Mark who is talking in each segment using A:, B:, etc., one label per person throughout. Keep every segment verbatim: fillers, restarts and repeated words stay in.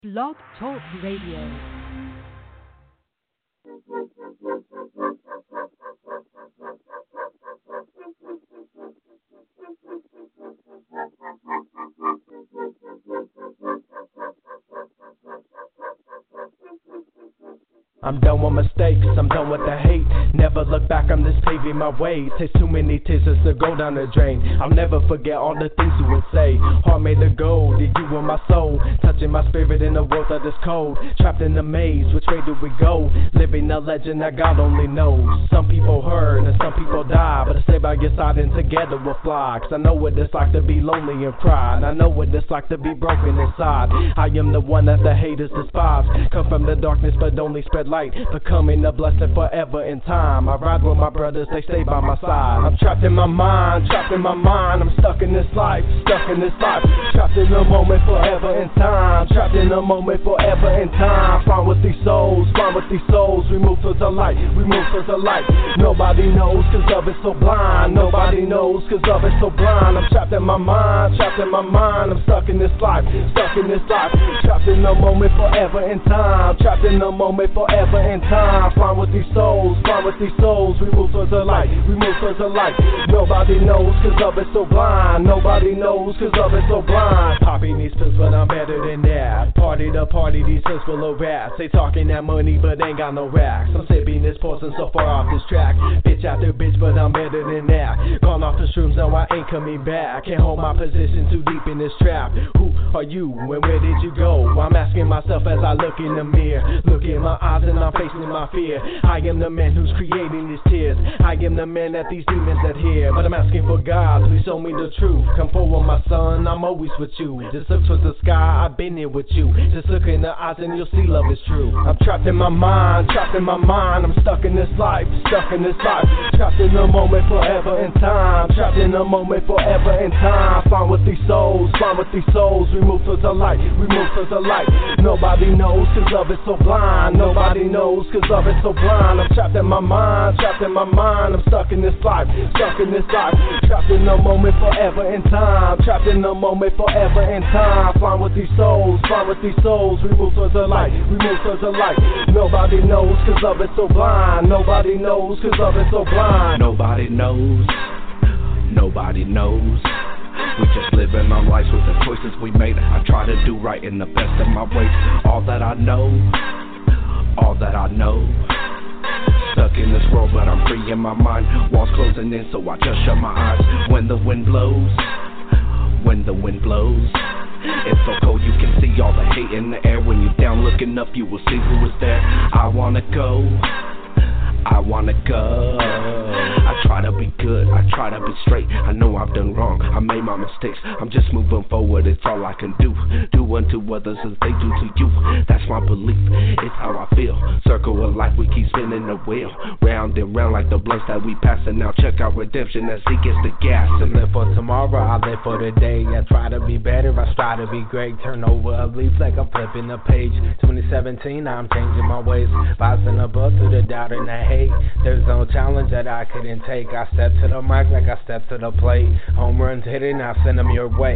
A: Blog Talk Radio.
B: I'm done with mistakes, I'm done with the hate. Never look back, I'm just paving my way. Takes too many tears just to go down the drain. I'll never forget all the things you would say. Heart made of gold, did you in my soul. Touching my spirit in a world that is cold. Trapped in the maze, which way do we go? Living a legend that God only knows. Some people hurt and some people die, but I stay by your side and together we'll fly. Cause I know what it's like to be lonely and cry, and I know what it's like to be broken inside. I am the one that the haters despise. Come from the darkness but only spread light, becoming a blessing forever in time. I ride with my brothers, they stay by my side. I'm trapped in my mind, trapped in my mind. I'm stuck in this life, stuck in this life. Trapped in the moment forever in time. Trapped in the moment forever in time. Fine with these souls, fine with these souls. We move towards the light, we move towards the light. Nobody knows cause of it so blind. Nobody knows cause of it so blind. I'm trapped in my mind, trapped in my mind. I'm stuck in this life, stuck in this life. Trapped in the moment forever in time. Trapped in the moment forever in time. Fine with these souls, fine with these souls. We move towards the light, we move towards the light. Nobody knows cause of it so blind. Nobody knows cause of it so blind. Popping these pills but I'm better than that. Party to party, these pills full of rats. They talking that money but ain't got no racks. I'm sipping this poison so far off this track. Bitch after bitch but I'm better than that. Gone off the shrooms, now I ain't coming back. Can't hold my position too deep in this trap. Who are you and where did you go? I'm asking myself as I look in the mirror. Look in my eyes and I'm facing my fear. I am the man who's creating these tears. I am the man that these demons adhere. But I'm asking for God, please show me the truth. Come forward my son, I'm always with you. Just look towards the sky, I've been here with you. Just look in the eyes and you'll see love is true. I'm trapped in my mind, trapped in my mind. I'm stuck in this life, stuck in this life. Trapped in the moment forever in time. Trapped in the moment forever in time. Fine with these souls, fine with these souls. We move towards the light, we move towards the light. Nobody knows cause love is so blind. Nobody knows cause love is so blind. I'm trapped in my mind, trapped in my mind. I'm stuck in this life, stuck in this life. Trapped in the moment forever in time. Trapped in the moment forever in time. Fine with these souls, fine with these souls. We move towards the light, we move towards the light. Nobody knows cause love is so blind. Nobody knows cause love is so blind.
C: Nobody knows, nobody knows. We just living our lives with the choices we made. I try to do right in the best of my ways. All that I know, all that I know. Stuck in this world but I'm free in my mind. Walls closing in so I just shut my eyes. When the wind blows, when the wind blows. It's so cold you can see all the hate in the air. When you're down looking up you will see who is there. I wanna go, I wanna go. I try to be good, I try to be straight. I know I've done wrong, I made my mistakes. I'm just moving forward, it's all I can do. Do unto others as they do to you. That's my belief, it's how I feel. Circle of life, we keep spinning the wheel. Round and round like the blunts that we passing. Now check out redemption as he gets the gas.
B: I live for tomorrow, I live for today. I try to be better, I strive to be great. Turn over a leaf like I'm flipping a page. twenty seventeen, now I'm changing my ways. Rising above to the doubt and the hate. There's no challenge that I couldn't take. I step to the mic like I step to the plate. Home runs hit it, now send them your way.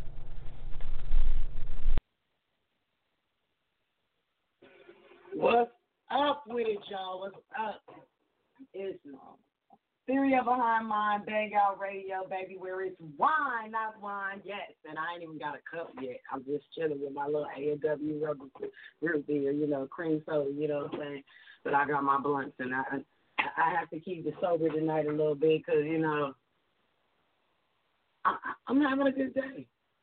D: What's up with it, y'all? What's up? It's Theory of Behind Mind, Bang Out Radio, baby, where it's wine, not wine, yes. And I ain't even got a cup yet. I'm just chilling with my little A and W rubber root beer, you know, cream soda, you know what I'm saying? But I got my blunts, and I I have to keep it sober tonight a little bit because, you know, I, I'm having a good day.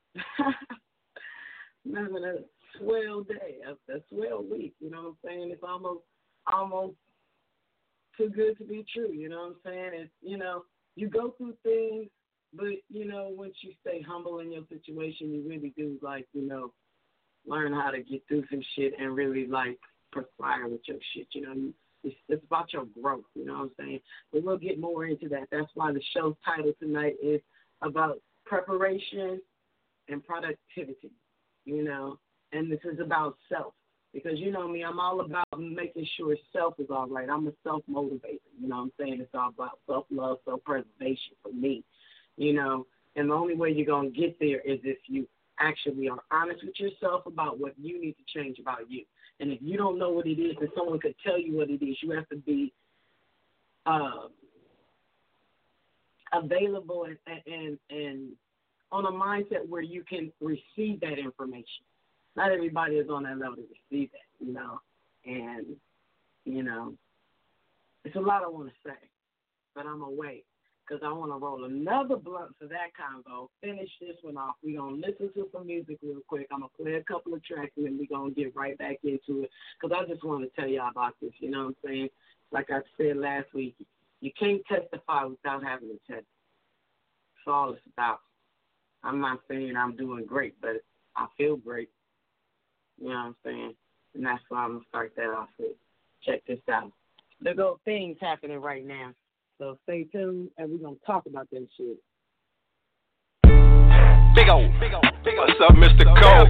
D: I'm having a swell day, a, a swell week, you know what I'm saying? It's almost, almost too good to be true, you know what I'm saying? It's, you know, you go through things, but, you know, once you stay humble in your situation, you really do, like, you know, learn how to get through some shit and really, like, perspire with your shit, you know. You, it's, it's about your growth, you know what I'm saying? But we'll get more into that. That's why the show's title tonight is about preparation and productivity, you know. And this is about self. Because, you know me, I'm all about making sure self is all right. I'm a self-motivator, you know what I'm saying? It's all about self-love, self-preservation for me, you know. And the only way you're going to get there is if you actually are honest with yourself about what you need to change about you. And if you don't know what it is, and someone could tell you what it is, you have to be uh, available and, and and on a mindset where you can receive that information. Not everybody is on that level to receive that, you know. And, you know, it's a lot I want to say, but I'm going to wait because I want to roll another blunt for that convo, finish this one off. We're going to listen to some music real quick. I'm going to play a couple of tracks, and then we're going to get right back into it because I just want to tell y'all about this, you know what I'm saying? Like I said last week, you can't testify without having to testify. That's all it's about. I'm not saying I'm doing great, but I feel great. You know what I'm saying? And that's why I'm going to start that off with. Check this out. There go things happening right now. So stay tuned, and we're going to talk about that shit.
E: Big O, big O, big O. What's up, Mister Cole?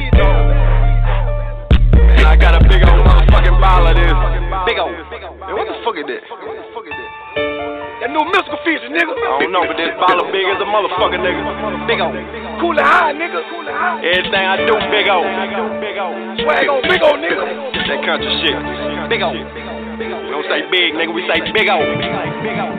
E: And I got a big old motherfucking bottle of this. Big O. Man, what the fuck is this? What the fuck is this? That new mystical feature, nigga. I don't know, but this bottle big as a motherfucker, nigga. Big O. Cool and high, nigga. Everything I do, Big O. Swag on, Big O, nigga. That country shit. Big O. We don't say big, nigga. We say Big O. Big O.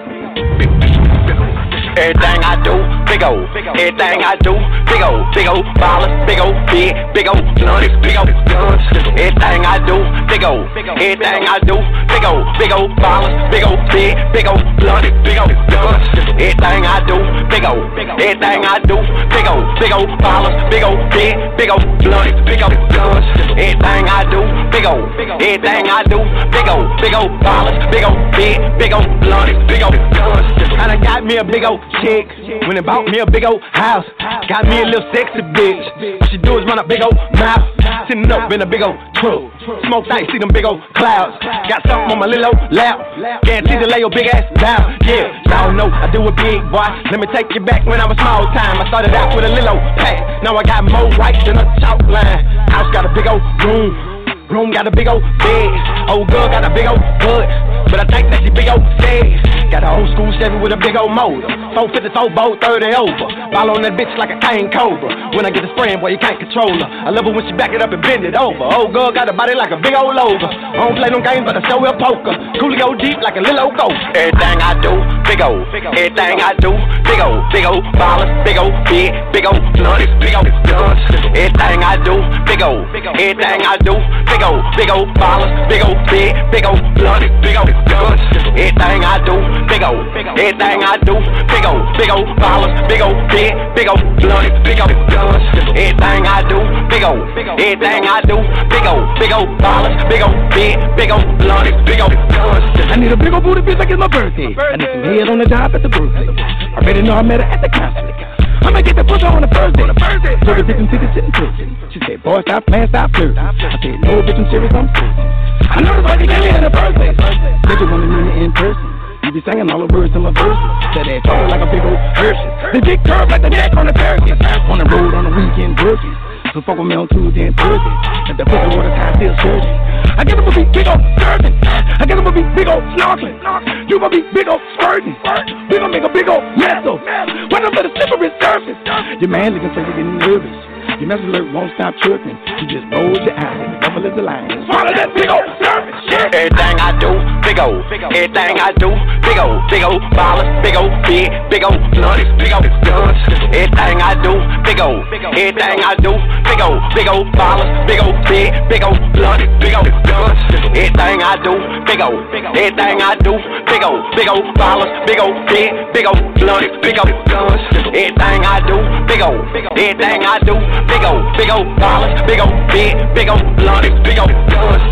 E: Everything I do, Big O. Everything I do, Big O. Big O ballers, Big O big, Big O blunts, Big O guns. Everything I do, Big O. Everything I do, Big O. Big O ballers, Big O big, Big O blunts, Big O guns. Everything I do, Big O. Everything I do, Big O. Big O ballers, Big O big, Big O blunts, Big O guns. Everything I do, Big O. Everything I do, Big O. Big O ballers, Big O big, Big O blunts, Big O guns. And I got me a big O chick, when it bought me a big old house. Got me a little sexy bitch. What she do is run a big old mouth. Sitting up in a big old truck. Smoke ice, see them big old clouds. Got something on my little old lap. Guaranteed to lay your big ass down. Yeah, y'all know I do it big, boy. Let me take you back when I was small time. I started out with a little old pack. Now I got more rights than a chalk line. House got a big old room. Room got a big old bed. Old girl got a big old butt. But I think that she big old sad. Got a old school Chevy with a big old motor. four fifty-four boat, thirty over. Ball on that bitch like a cane cobra. When I get a spraying, boy, you can't control her. I love her when she back it up and bend it over. Old girl got a body like a big old lover. I don't play no games, but I show her poker. Coolio deep like a little old ghost. Everything I do, Big O. Everything I do, Big O. Big O ballers, Big O big, Big O blunts, Big O guns. Everything I do, Big O. Everything I do, Big O. Big O ballers, Big O big, Big O blunts, Big O guns. Everything I do, Big O. Everything I do, Big O. Big O ballers, Big O big, Big O blunts, Big O guns. Everything I do, Big O. Everything I do, Big O. Big O ballers, Big O big, Big O blunts, Big O guns.
F: I need a big old booty bitch like it's my birthday. I need some head on the job at the birthday. I already know I met her at the concert. I'ma get the pussy on the first day. So the bitch and tickets sitting prison. She said, boy, stop playing, stop flirting. I said, no, bitch, I'm serious, I'm serious. I know this like you gave me in the first place. Nigga wanna meet me in person. You be singing all the words in my verses. Said that talking like a big old Hershey. The dick curved like the neck on a turkey. On the road on the weekend working. So fuck with me on Tuesday and Thursday. If the pussy water time still surging. I guess I'm gonna be big old surfing. I guess I'm gonna be big old snorkeling. You gonna be big old squirting. We gonna make a big old mess of. When I'm at a slippery surface. Your man looking for you getting nervous. Your message alert won't stop tripping. You just roll your eyes and the devil is a lion. Swallow that big old surface.
E: Everything I do, Big O. Everything I do, Big O. Big O ballers, Big O big, Big O blunts, Big O guns. Everything I do, Big O. Everything I do, Big O. Big O ballers, Big O big, Big O blunts, Big O guns. Everything I do, Big O. Everything I do, Big O. Big O ballers, Big O big, Big O blunts, Big O guns. Everything I do, Big O. Everything I do, Big O. Big O ballers, Big O big, Big O blunts, Big O guns.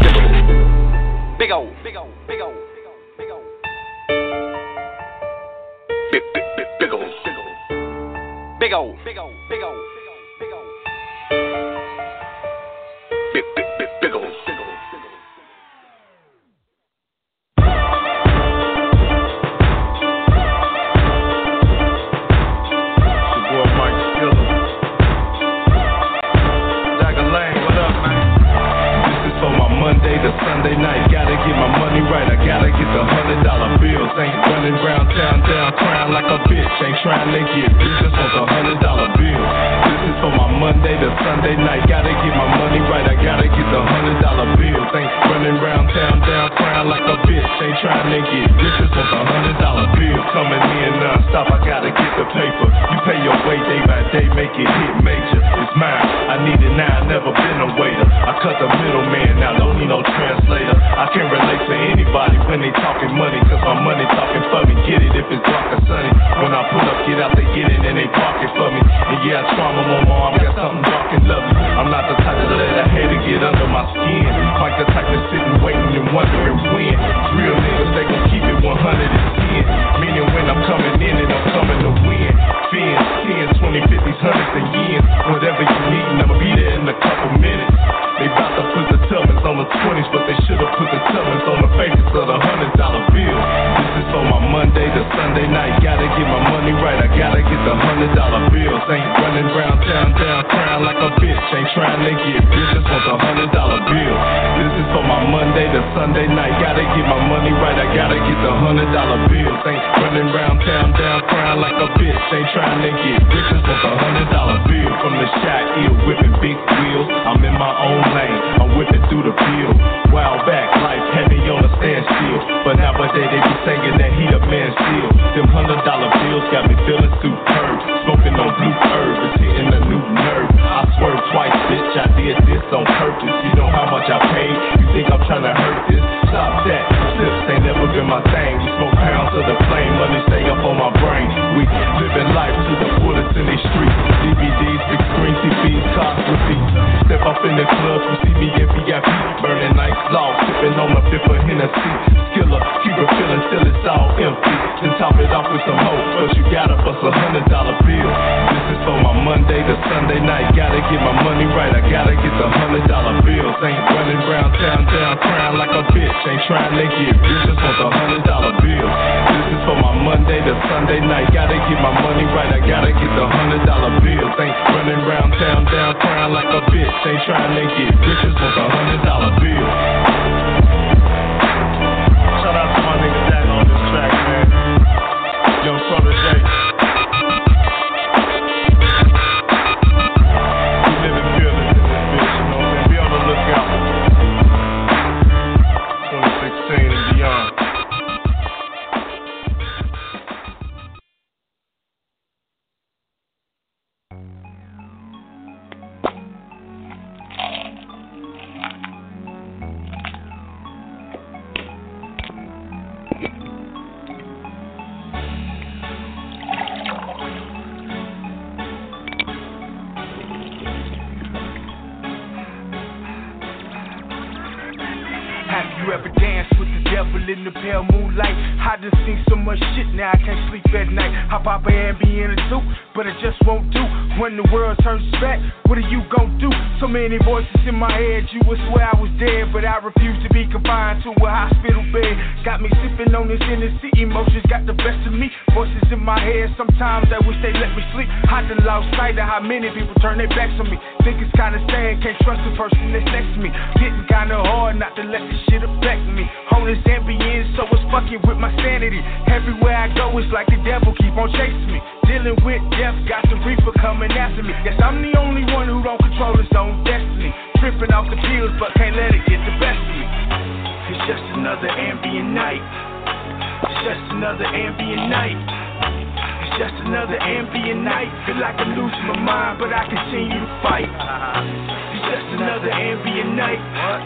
E: Big O, Big O, Big O, Big O, Big Big Big Big O, Big O, Big O, Big O, Big O, Big Big Big Big O, Big O.
G: Monday to Sunday night, gotta get my money right. I gotta get the hundred dollar bills. Ain't running round town, down crying like a bitch. Ain't trying to get rich, just want the hundred dollar bill. This is for my talking money, cause my money talking for me. Get it if it's dark or sunny. When I pull up, get out, they get it and they park it for me. And yeah, trauma on my arm, got something dark and lovely. I'm not the type to let a hater get under my skin. Like the type that's sitting waiting and wondering when. Real niggas, they gon' keep it one hundred ten. Meaning when I'm coming in and I'm coming to win. Fins, tens, twenty, fifties, hundreds, and yens. Whatever you need, I'ma be there in a couple minutes. They bout to put the tubbins on the twenties, but they should've put the tubbins on the faces of the hundred dollar bill. This is for my Monday to Sunday night. Gotta get my money right, I gotta get the hundred dollar bills. Ain't running round town, down crying like a bitch. Ain't trying to get rich, just want the hundred dollar bill. This is for my Monday to Sunday night. Gotta get my money right, I gotta get the hundred dollar bills. Ain't running round town, down crying like a bitch. Ain't trying to get rich, just want the hundred dollar bill. From the shot ear, whipping big wheels. I'm in my own lane, I'm whipping through the field. While back, life had me on a standstill, but nowadays they be singing that he a man still. Them hundred dollar bills got me feeling superb. Smoking on blue herb, it's hitting a new nerve. I swerved twice, bitch, I did this on purpose. You know how much I paid, you think I'm trying to hurt this? Stop that, slips ain't never been my thing. We smoke pounds of the flame, money stay up on my brain. We living life to the fullest in these streets. D V Ds, big screen T Vs, cars, receipts. Step up in the club, you see me in V I P. Burning nights long, sipping on my fifth of Hennessy. Skiller, keep it feeling till it's all empty. Then top it off with some hope, but you gotta bust a hundred dollar bill. This is for my Monday to Sunday night. Gotta get my money right, I gotta get the hundred dollar bills. Ain't running round town, down crying like a bitch. Ain't trying to get rich, just want the hundred dollar bill. This is for my Monday to Sunday night. Gotta get my money right, I gotta get the hundred dollar bills. Ain't running round town, down crying like a bitch. Ain't trying to get rich, just want the hundred dollar bill. Shout out to my nigga Dak on this track, man. Young Protege. We living fearless in this bitch, you know, man. Be on the lookout. twenty sixteen and beyond. In the pale moonlight, I just seen so much shit now I can't sleep at night. I pop a Ambien or two, but it just won't do. When the world turns back, what are you gon' do? So many voices in my head, you would swear I was dead, but I refuse to be confined to a hospital bed. Got me sipping on this Hennessy, emotions got the best of me. Voices in my head, sometimes I wish they let me sleep. I done lost sight of how many people turn their backs on me. Think it's kinda sad, can't trust the person that's next to me. Getting kinda hard not to let this shit affect me. On this Ambien, so it's fucking with my sanity. Everywhere I go, it's like the devil keep on chasing me. Dealing with death, got the reaper coming after me. Guess I'm the only one who don't control his own destiny. Tripping off the pills, but can't let it get the best of me. It's just another Ambien night. It's just another Ambien night. It's just another Ambien night. Feel like I'm losing my mind, but I continue to fight. It's just another Ambien night.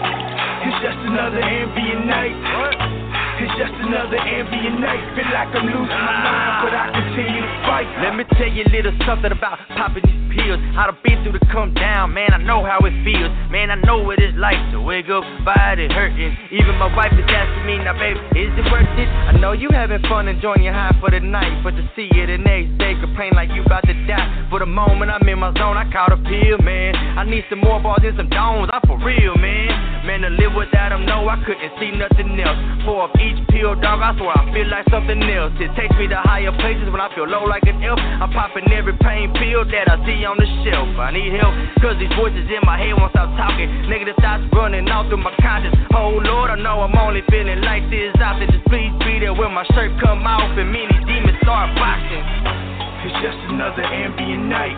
G: It's just another Ambien night. It's just another Ambien night. Feel like I'm losing my mind, but I continue to fight.
H: Let me tell you a little something about popping these pills. I done been through the come down, man, I know how it feels. Man, I know what it's like to wake up, body hurting. Even my wife is asking me, now baby, is it worth it? I know you having fun enjoying your high for the night, but to see you the next day, complain like you about to die. For the moment I'm in my zone, I caught a pill, man. I need some more balls and some dones, I'm for real, man. Man, to live without them, no, I couldn't see nothing else. Four of each pill, dog, I swear I feel like something else. It takes me to higher places when I feel low like an elf. I'm popping every pain pill that I see on the shelf. I need help, cause these voices in my head won't stop talking. Negative thoughts running all through my conscience. Oh Lord, I know I'm only feeling like this often. Just please be there when my shirt come off and many demons start boxing.
G: It's just another Ambien night.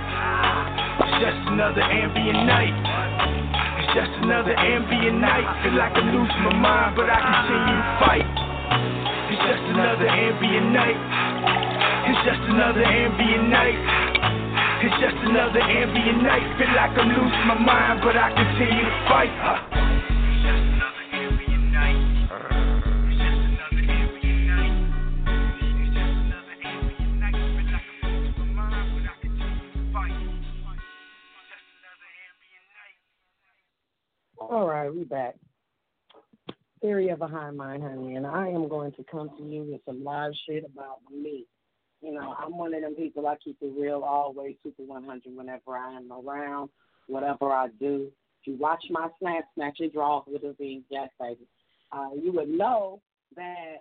G: It's just another Ambien night. It's just another Ambien night. Feel like I'm losing my mind, but I continue to fight. It's just another Ambien night. It's just another Ambien night. It's just another Ambien night. Feel like I'm losing my mind, but I continue to fight. It's just another Ambien night. It's just another Ambien night.
D: All right, we back. Theory of a High Mind, honey, and I am going to come to you with some live shit about me. You know, I'm one of them people, I keep it real always, super one hundred whenever I am around, whatever I do. If you watch my snap, snatch your draws with a V, yes, baby. Uh, you would know that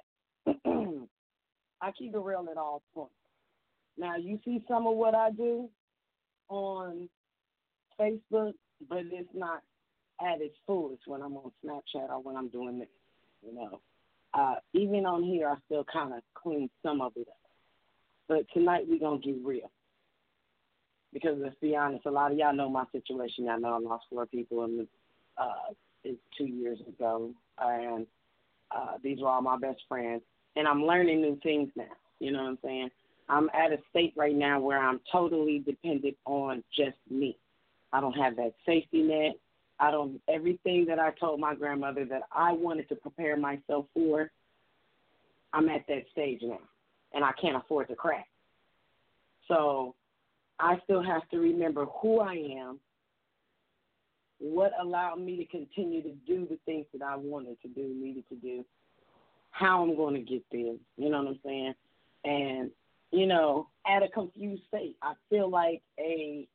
D: I keep it real at all points. Now, you see some of what I do on Facebook, but it's not at its fullest when I'm on Snapchat or when I'm doing this, you know. Uh, even on here, I still kind of clean some of it up. But tonight we're going to get real. Because let's be honest, a lot of y'all know my situation. Y'all know I lost four people in the, uh, two years ago. And uh, these were all my best friends. And I'm learning new things now. You know what I'm saying? I'm at a state right now where I'm totally dependent on just me. I don't have that safety net. I don't, everything that I told my grandmother that I wanted to prepare myself for, I'm at that stage now. And I can't afford to crack. So I still have to remember who I am, what allowed me to continue to do the things that I wanted to do, needed to do, how I'm going to get there, you know what I'm saying? And, you know, at a confused state, I feel like a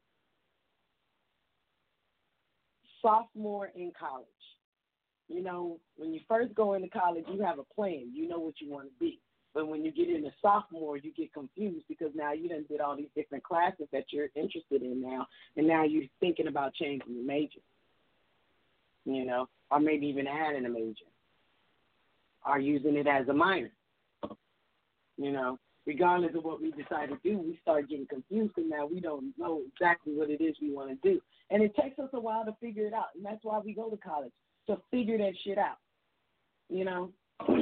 D: sophomore in college. You know, when you first go into college, you have a plan. You know what you want to be. But when you get into sophomore, you get confused because now you done did all these different classes that you're interested in now, and now you're thinking about changing your major, you know, or maybe even adding a major, or using it as a minor. You know, regardless of what we decide to do, we start getting confused because now we don't know exactly what it is we want to do. And it takes us a while to figure it out, and that's why we go to college, to figure that shit out, you know.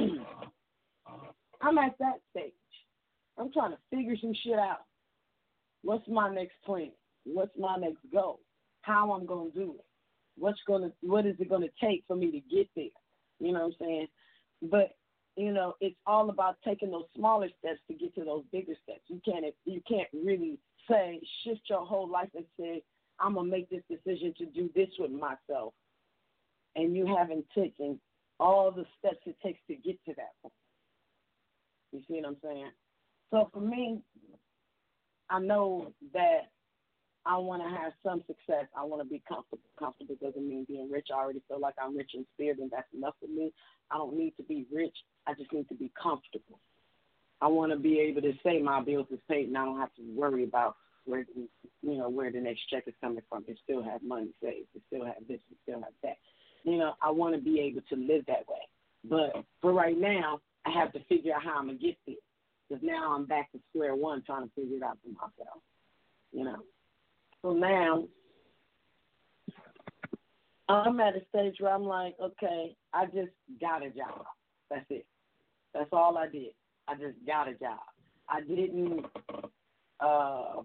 D: I'm at that stage. I'm trying to figure some shit out. What's my next plan? What's my next goal? How I'm going to do it? What's gonna? What is it going to take for me to get there? You know what I'm saying? But, you know, it's all about taking those smaller steps to get to those bigger steps. You can't, you can't really say, shift your whole life and say, I'm going to make this decision to do this with myself. And you haven't taken all the steps it takes to get to that point. You see what I'm saying? So for me, I know that I want to have some success. I want to be comfortable. Comfortable doesn't mean being rich. I already feel like I'm rich in spirit, and that's enough for me. I don't need to be rich. I just need to be comfortable. I want to be able to say my bills is paid, and I don't have to worry about where, you know, where the next check is coming from. It still have money saved. It still have this. It still have that. You know, I want to be able to live that way. But for right now, I have to figure out how I'm going to get there. Because now I'm back to square one trying to figure it out for myself. You know. So now I'm at a stage where I'm like, okay, I just got a job. That's it. That's all I did. I just got a job. I didn't uh,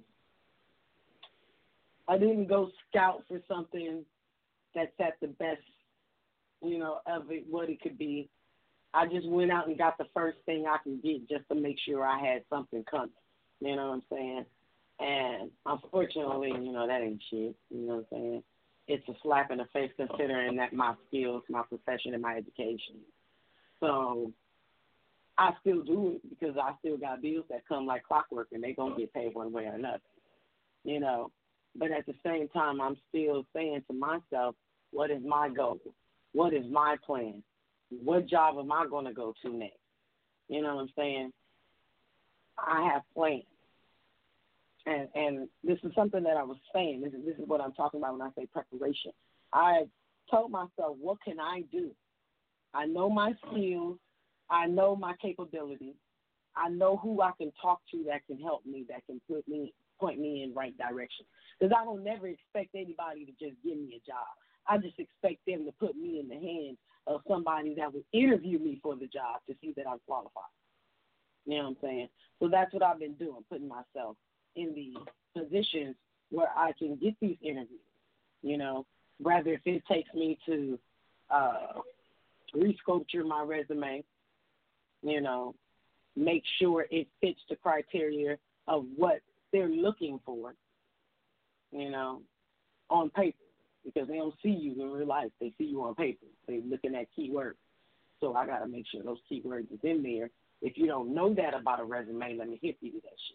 D: I didn't go scout for something that's at the best, you know, of it, what it could be. I just went out and got the first thing I can get just to make sure I had something coming. You know what I'm saying? And unfortunately, you know, that ain't shit. You know what I'm saying? It's a slap in the face considering that my skills, my profession, and my education. So I still do it because I still got bills that come like clockwork and they going to get paid one way or another. You know? But at the same time, I'm still saying to myself, what is my goal? What is my plan? What job am I going to go to next? You know what I'm saying? I have plans. And and this is something that I was saying. This is, this is what I'm talking about when I say preparation. I told myself, what can I do? I know my skills. I know my capabilities. I know who I can talk to that can help me, that can put me, point me in the right direction. Because I don't never expect anybody to just give me a job. I just expect them to put me in the hands of somebody that would interview me for the job to see that I'm qualified. You know what I'm saying? So that's what I've been doing, putting myself in the positions where I can get these interviews, you know, rather if it takes me to uh, resculpture my resume, you know, make sure it fits the criteria of what they're looking for, you know, on paper. because they don't see you in real life. They see you on paper. They looking at keywords. So I got to make sure those keywords is in there. If you don't know that about a resume, let me hit you with that shit.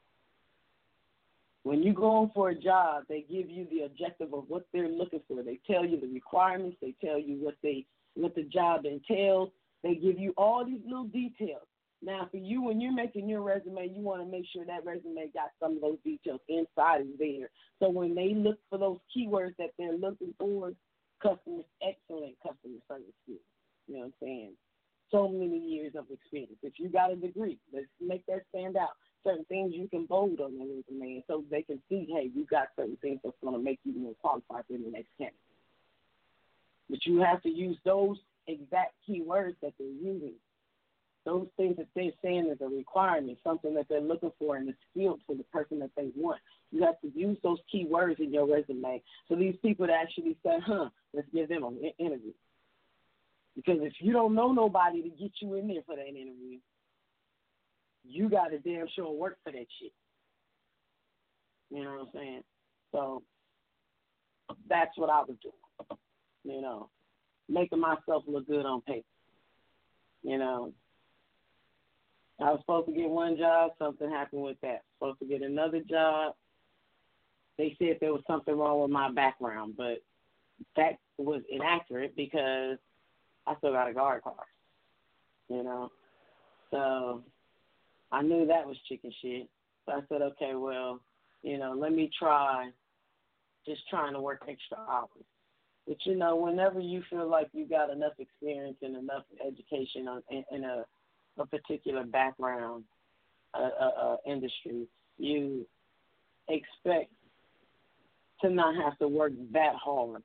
D: When you go on for a job, they give you the objective of what they're looking for. They tell you the requirements. They tell you what they what the job entails. They give you all these little details. Now, for you, when you're making your resume, you want to make sure that resume got some of those details inside and there. So when they look for those keywords that they're looking for, customers, excellent customer service skills. You know what I'm saying? So many years of experience. If you got a degree, let's make that stand out. Certain things you can bold on the resume so they can see, hey, you got certain things that's going to make you more qualified than the next candidate. But you have to use those exact keywords that they're using. Those things that they're saying is a requirement, something that they're looking for and the skill for the person that they want. You have to use those keywords in your resume so these people to actually say, huh, let's give them an interview. Because if you don't know nobody to get you in there for that interview, you got to damn sure work for that shit. You know what I'm saying? So that's what I was doing. You know, making myself look good on paper. You know, I was supposed to get one job, something happened with that. Supposed to get another job. They said there was something wrong with my background, but that was inaccurate because I still got a guard car. You know, so I knew that was chicken shit. So I said, okay, well, you know, let me try just trying to work extra hours. But, you know, whenever you feel like you got enough experience and enough education on, in, in a, a particular background, uh, uh, uh, industry, you expect to not have to work that hard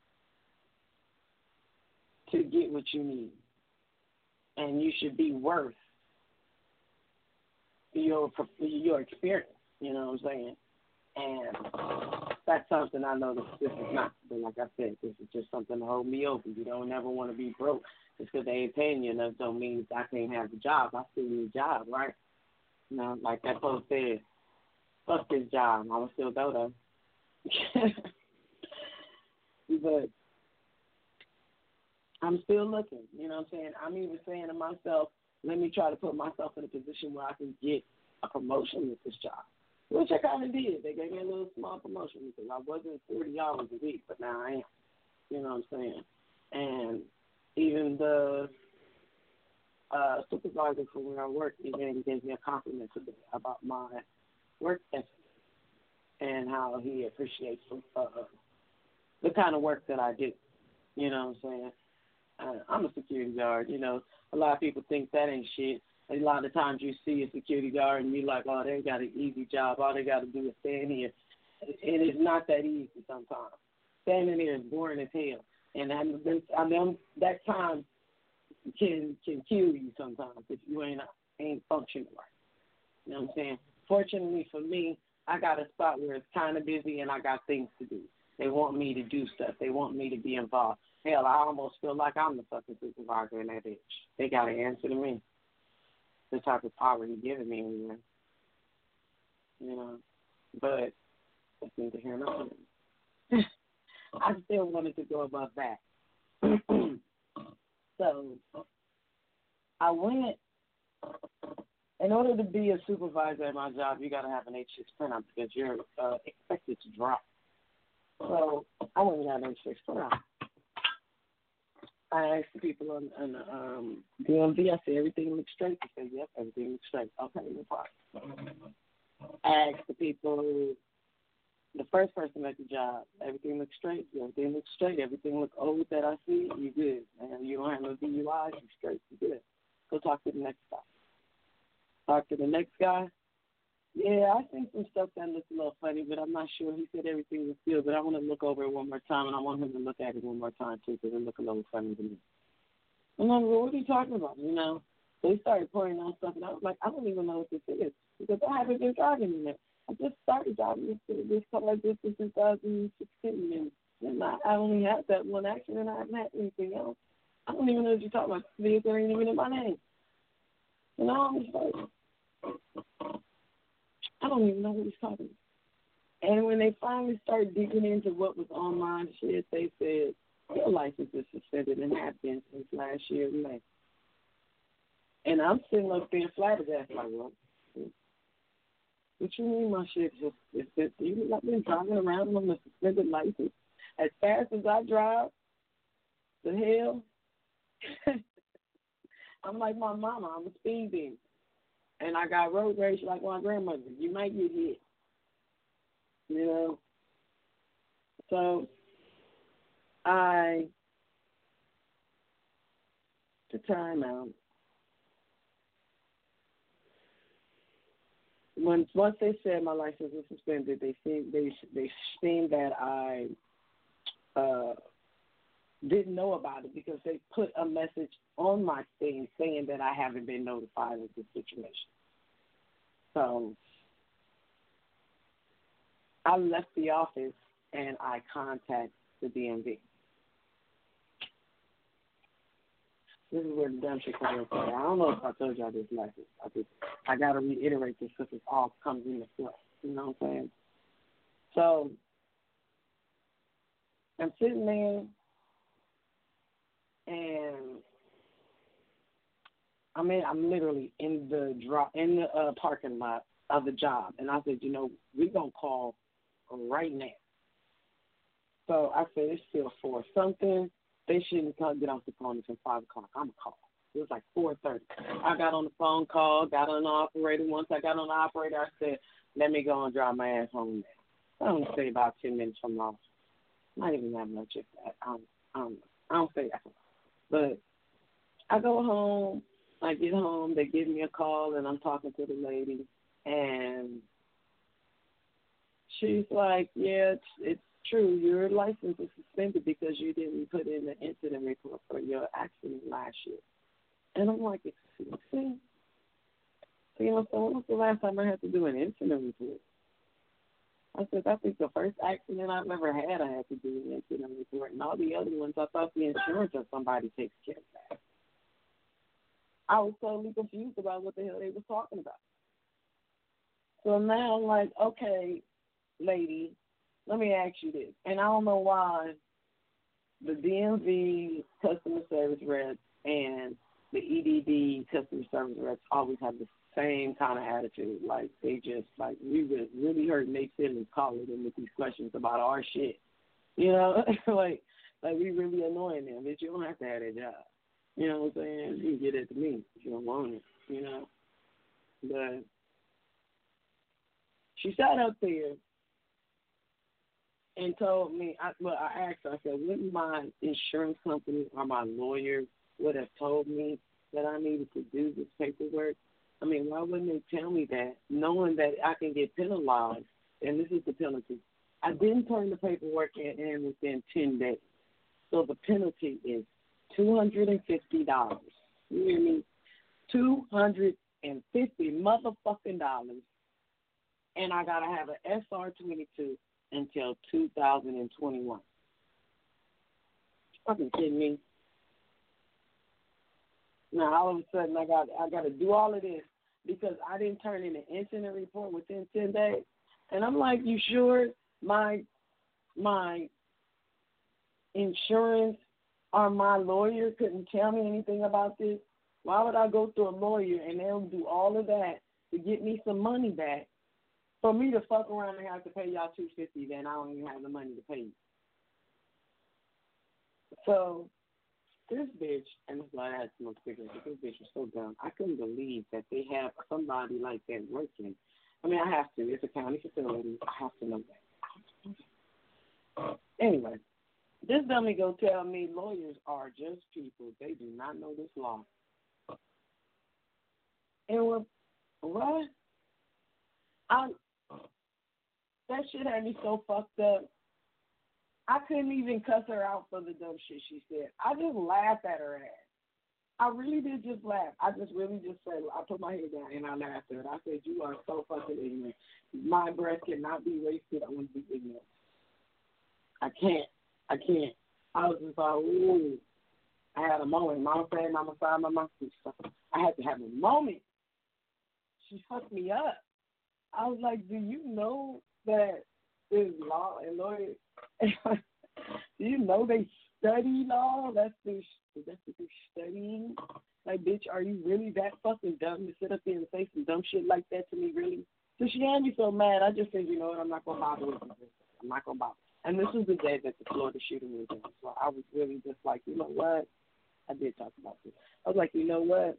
D: to get what you need. And you should be worth your your experience, you know what I'm saying? And that's something I know that this is not. But like I said, this is just something to hold me open. You don't ever want to be broke. Just because they ain't paying you enough don't mean I can't have a job. I still need a job, right? You know, like that post said, fuck this job. I'm going to still go though. But I'm still looking, you know what I'm saying? I'm even saying to myself, let me try to put myself in a position where I can get a promotion with this job, which I kind of did. They gave me a little small promotion because I wasn't forty hours a week, but now I am. You know what I'm saying? And even the uh, supervisor for where I work even gave me a compliment today about my work ethic and how he appreciates uh, the kind of work that I do. You know what I'm saying? Uh, I'm a security guard, you know. A lot of people think that ain't shit. A lot of times you see a security guard and you're like, oh, they got an easy job. All they got to do is stand here. It is not that easy sometimes. Standing there is boring as hell. And I mean, I mean that time can can kill you sometimes if you ain't ain't functioning right. You know what I'm saying? Fortunately for me, I got a spot where it's kind of busy and I got things to do. They want me to do stuff. They want me to be involved. Hell, I almost feel like I'm the fucking supervisor in that bitch. They got to answer to me. The type of power he's giving me anyway. You know, but I seem to hear nothing. I still wanted to go above that. So I went, in order to be a supervisor at my job, you got to have an H six printout because you're uh, expected to drop. So I went and got an H six printout. I asked the people on, on um, D M V, I said, everything looks straight? They said, yep, everything looks straight. Okay, no problem. I asked the people, the first person at the job, everything looks straight? Everything looks straight. Everything looks old that I see? You good. And you don't have no D U Is? You straight. You good. Go talk to the next guy. Talk to the next guy. Yeah, I think some stuff that looks a little funny, but I'm not sure. He said everything was good, but I want to look over it one more time, and I want him to look at it one more time, too, because it looked a little funny to me. I'm like, well, what are you talking about, you know? They started pointing out stuff, and I was like, I don't even know what this is, because I haven't been driving in it. I just started driving this, this car like this in two thousand sixteen, and, and I, I only had that one accident. I haven't had anything else. I don't even know what you're talking about. The vehicle ain't even in my name. And I'm just like, I don't even know what he's talking about. And when they finally started digging into what was on my shit, they said, your license is suspended and has been since last year in May. And I'm sitting up there flabbergasted like, what? What you mean my shit just is just you I've been driving around on a suspended license as fast as I drive? The hell? I'm like my mama, I'm a speed demon. And I got road rage like my grandmother. You might get hit. You know? So I took time out. Once once they said my license was suspended, they seemed they they seen that I uh, didn't know about it because they put a message on my thing saying that I haven't been notified of this situation. So I left the office and I contacted the D M V. This is where the dumb shit comes in. I don't know if I told y'all this last week. I just, I got to reiterate this because it all comes into play. You know what I'm saying? So I'm sitting there, and I mean, I'm literally in the drop in the uh, parking lot of the job, and I said, you know, we're gonna call right now. So I said, it's still four something. They shouldn't come get off the phone until five o'clock. I'm gonna call. It was like four thirty. I got on the phone call, got on the operator. Once I got on the operator, I said, let me go and drive my ass home now. I don't stay about ten minutes from the office. Not even that much of that. I don't, I don't, I don't say that. But I go home, I get home, they give me a call, and I'm talking to the lady, and she's like, yeah, it's, it's true. Your license is suspended because you didn't put in the incident report for your accident last year. And I'm like, excuse me? So, you know, so when was the last time I had to do an incident report? I said, I think the first accident I've ever had, I had to do an incident report. And all the other ones, I thought the insurance or somebody takes care of that. I was totally confused about what the hell they were talking about. So now I'm like, okay, lady, let me ask you this. And I don't know why the D M V customer service reps and the E D D customer service reps always have the same kind of attitude. Like, they just, like, we were really hurting their feelings calling them with these questions about our shit. You know? like, like we really annoying them. Bitch, you don't have to have that job. You know what I'm saying? You can get it to me if you don't want it, you know? But she sat up there and told me, I, well, I asked her, I said, wouldn't my insurance company or my lawyer would have told me that I needed to do this paperwork? I mean, why wouldn't they tell me that, knowing that I can get penalized, and this is the penalty. I didn't turn the paperwork in, in within ten days, so the penalty is two hundred fifty dollars. You hear me? two hundred fifty motherfucking dollars, and I got to have an S R twenty-two until two thousand twenty-one. Fucking kidding me? Now all of a sudden I got I got to do all of this because I didn't turn in an incident report within ten days, and I'm like, you sure my my insurance or my lawyer couldn't tell me anything about this? Why would I go through a lawyer and they'll do all of that to get me some money back? For me to fuck around and have to pay y'all two hundred fifty dollars, then I don't even have the money to pay you. So this bitch, and this is why I had to figure out, this bitch was so dumb. I couldn't believe that they have somebody like that working. I mean, I have to. It's a county facility. I have to know that. Anyway, this dummy go tell me lawyers are just people. They do not know this law. And what? What? I, that shit had me so fucked up. I couldn't even cuss her out for the dumb shit she said. I just laughed at her ass. I really did just laugh. I just really just said, I put my head down and I laughed at her. I said, you are so fucking ignorant. My breath cannot be wasted on the ignorance. I can't. I can't. I was just like, ooh. I had a moment. Mama said, Mama said, Mama said. I had to have a moment. She fucked me up. I was like, do you know that is law and lawyer. Do you know they study law? That's the that's what they're studying. Like, bitch, are you really that fucking dumb to sit up there and say some dumb shit like that to me, really? So she had me so mad, I just said, you know what, I'm not going to bother with you. I'm not going to bother. And this was the day that the Florida shooting was done. So I was really just like, you know what? I did talk about this. I was like, you know what?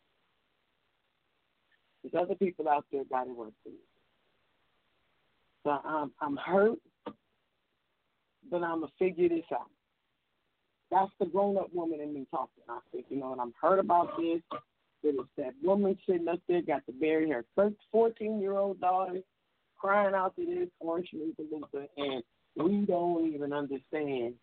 D: There's other people out there got it worse than me. So I'm, I'm hurt, but I'm going to figure this out. That's the grown-up woman in me talking. I said, you know what, I'm hurt about this. It was that woman sitting up there, got to bury her fourteen-year-old daughter, crying out to this orange Luther, and we don't even understand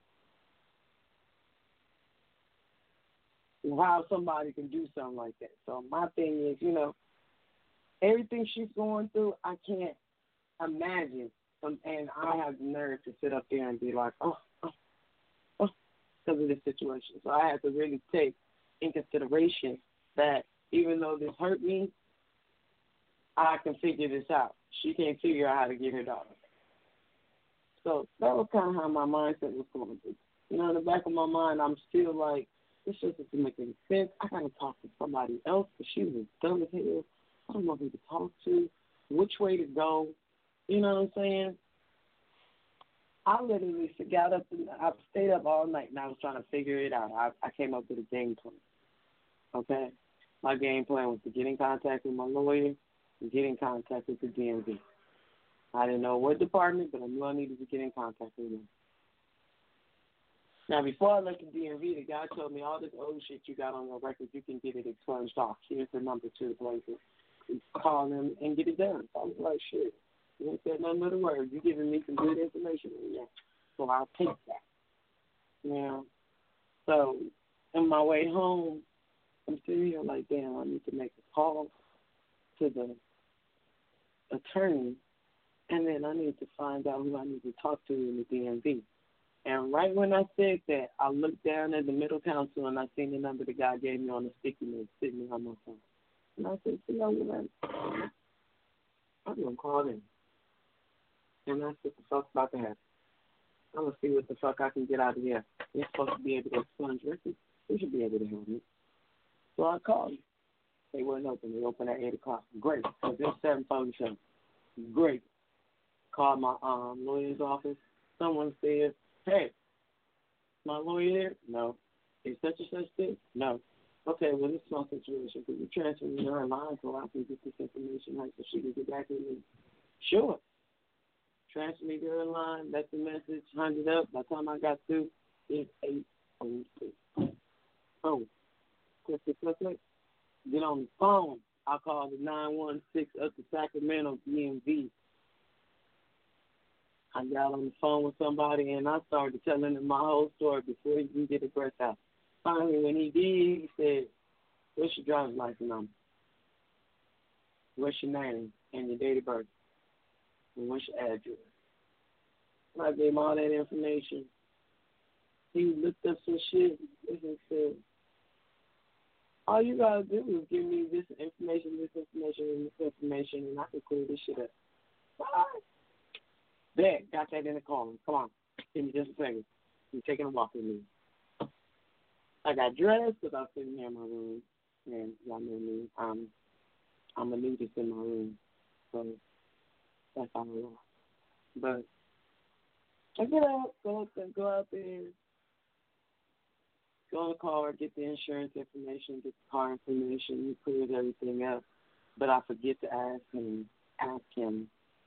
D: how somebody can do something like that. So my thing is, you know, everything she's going through, I can't imagine. Um, and I have the nerve to sit up there and be like, oh, oh, oh, because of this situation. So I had to really take in consideration that even though this hurt me, I can figure this out. She can't figure out how to get her daughter. So that was kind of how my mindset was going to be. You know, in the back of my mind, I'm still like, this just doesn't make any sense. I got to talk to somebody else because she was dumb as hell. I don't know who to talk to, which way to go. You know what I'm saying? I literally got up and I stayed up all night and I was trying to figure it out. I, I came up with a game plan. Okay? My game plan was to get in contact with my lawyer and get in contact with the D M V. I didn't know what department, but I knew I needed to get in contact with them. Now, before I left the D M V, the guy told me all this old shit you got on your record, you can get it expunged off. Here's the number to the places. You call them and get it done. So I was like, shit, you ain't said nothing but a word. You're giving me some good information. Yeah. So I'll take that. You know? So, on my way home, I'm sitting here like, damn, I need to make a call to the attorney, and then I need to find out who I need to talk to in the D M V. And right when I said that, I looked down at the middle console and I seen the number the guy gave me on the sticky note sitting on my phone. And I said, you know what? I'm going to call him. And that's what the fuck's about to happen. I'm going to see what the fuck I can get out of here. They're supposed to be able to expunge records. They should be able to help me. So I called them. They weren't open. They opened at eight o'clock. Great. So it's seven forty-seven. Great. Called my um, lawyer's office. Someone said, hey, my lawyer there? No. Is such and such thing? No. Okay, well, this is my situation. Could you transfer me to her line so I can get this information right so she can get back with me? Sure. Transfer me to her line, left the message, hung it up. By the time I got through, it's eight oh six. Oh, click, click, click, click. Get on the phone. I called the nine one six up to Sacramento D M V. I got on the phone with somebody, and I started telling him my whole story before he can get a breath out. Finally, when he did, he said, what's your driver's license number? What's your name and your date of birth? And what's your address? And I gave him all that information. He looked up some shit and said, all you got to do is give me this information, this information, and this information, and I can clear this shit up. All right. There, got that in the car. Come on. Give me just a second. You're taking a walk with me. I got dressed because I was sitting here in my room. And y'all know me. Um, I'm a nudist in my room. So that's how I was. But I get up, go up, and go out there, go in the car, get the insurance information, get the car information. He clears everything up. But I forget to ask him, ask him,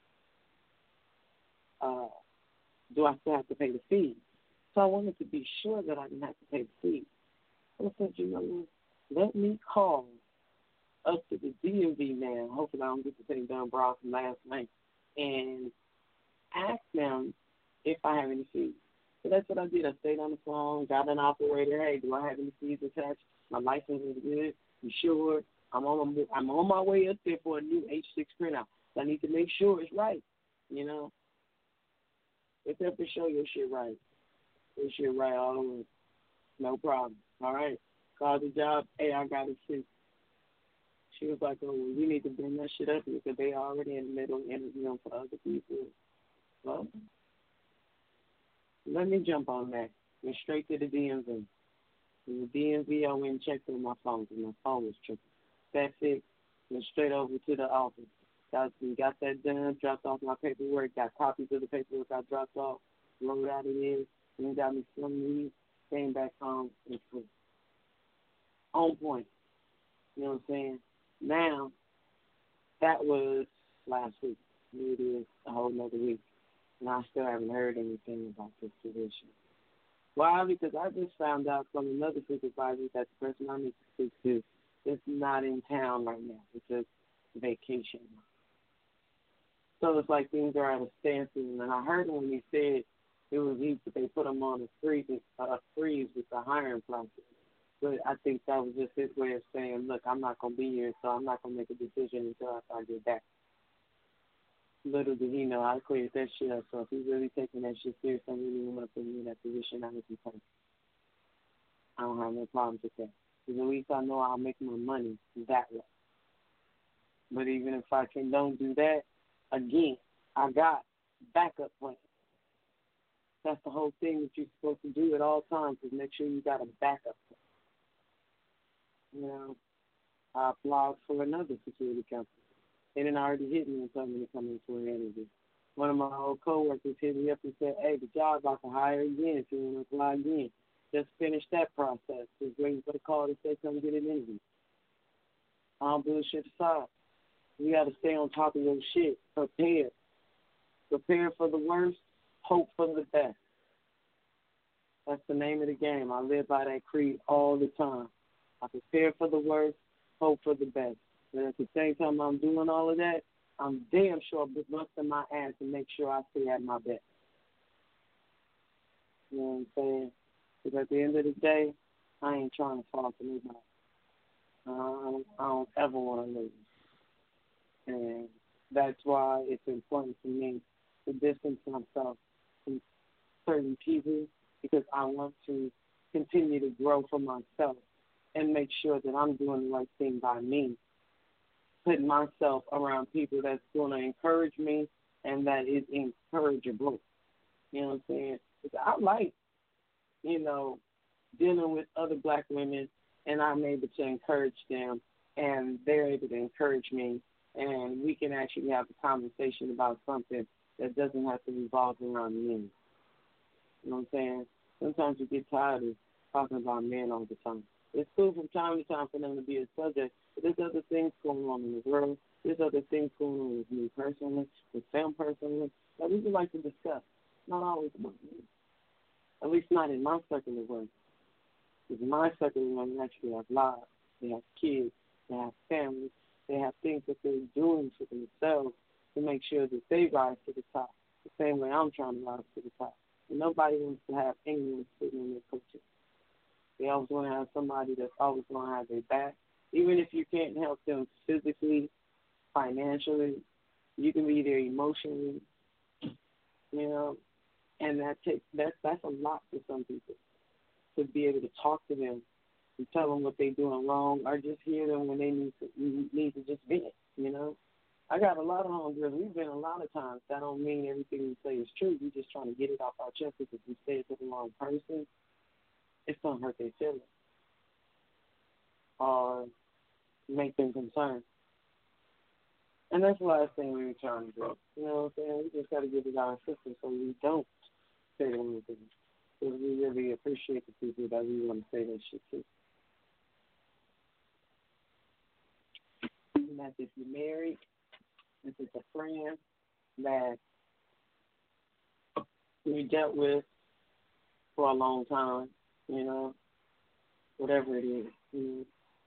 D: Uh, do I still have to pay the fee? So I wanted to be sure that I didn't have to pay the fee. I said, you know what, let me call up to the D M V now. Hopefully I don't get the thing done brought from last night. And ask them if I have any fees. So that's what I did. I stayed on the phone, got an operator. Hey, do I have any fees attached? My license is good. You sure? I'm on, my, I'm on my way up there for a new H six printout. So I need to make sure it's right, you know. It's up to show your shit right. Your shit right all the way. No problem. All right. Call the job. Hey, I got it fixed. She was like, oh, well, we need to bring that shit up because they already in the middle of interviewing for other people. Well, let me jump on that. Went straight to the D M V. In the D M V, I went and checked on my phone because my phone was tripping. That's it. Went straight over to the office. Got, got that done, dropped off my paperwork, got copies of the paperwork I dropped off, wrote out it in, then got me some weed, came back home and free. On point. You know what I'm saying? Now, that was last week. It is a whole nother week. And I still haven't heard anything about this position. Why? Because I just found out from another supervisor that the person I need to speak to is not in town right now. It's just vacation. So it's like things are at a standstill. And I heard when he said it was he, they put him on a freeze, a freeze with the hiring process. But I think that was just his way of saying, look, I'm not going to be here, so I'm not going to make a decision until after I get back. Little did he know, I cleared that shit up. So if he's really taking that shit serious, I really want to put me in that position, I would be fine. I don't have no problems with that. Because at least I know I'll make my money that way. But even if I can don't do that, again, I got backup plans. That's the whole thing that you're supposed to do at all times is make sure you got a backup plan. You know, I applied for another security company. They didn't already hit me and told me to come in for an interview. One of my old coworkers hit me up and said, hey, the job about to hire again if you want to apply again. Just finish that process. Just waiting for the call to say come get an interview. All bullshit aside. You got to stay on top of your shit. Prepare. Prepare for the worst. Hope for the best. That's the name of the game. I live by that creed all the time. I prepare for the worst. Hope for the best. And at the same time I'm doing all of that, I'm damn sure busting my ass to make sure I stay at my best. You know what I'm saying? Because at the end of the day, I ain't trying to fall for nobody. Uh, I, don't, I don't ever want to lose. And that's why it's important for me to distance myself from certain people because I want to continue to grow for myself and make sure that I'm doing the right thing by me. Putting myself around people that's going to encourage me and that is encourageable. You know what I'm saying? Because I like, you know, dealing with other black women and I'm able to encourage them and they're able to encourage me and we can actually have a conversation about something that doesn't have to revolve around men. You know what I'm saying? Sometimes you get tired of talking about men all the time. It's cool from time to time for them to be a subject, but there's other things going on in the world. There's other things going on with me personally, with them personally, that we would like to discuss. Not always about me. At least not in my circle of work. Because my circle of work actually have lives. They have kids. They have families. They have things that they're doing for themselves to make sure that they rise to the top, the same way I'm trying to rise to the top. And nobody wants to have anyone sitting in their coaches. They always want to have somebody that's always going to have their back. Even if you can't help them physically, financially, you can be there emotionally, you know, and that takes that that's a lot for some people to be able to talk to them and tell them what they're doing wrong, or just hear them when they need to need to just vent. You know, I got a lot of homegirls. We've been a lot of times. That don't mean everything we say is true. We're just trying to get it off our chest because we say it to the wrong person. It's gonna hurt their feelings or make them concerned. And that's the last thing we were trying to do. You know what I'm saying? We just got to get it out of our system so we don't say the wrong thing. Because we really appreciate the people that we want to say that shit to. And that if you're married, if it's a friend that we dealt with for a long time, you know, whatever it is, you know.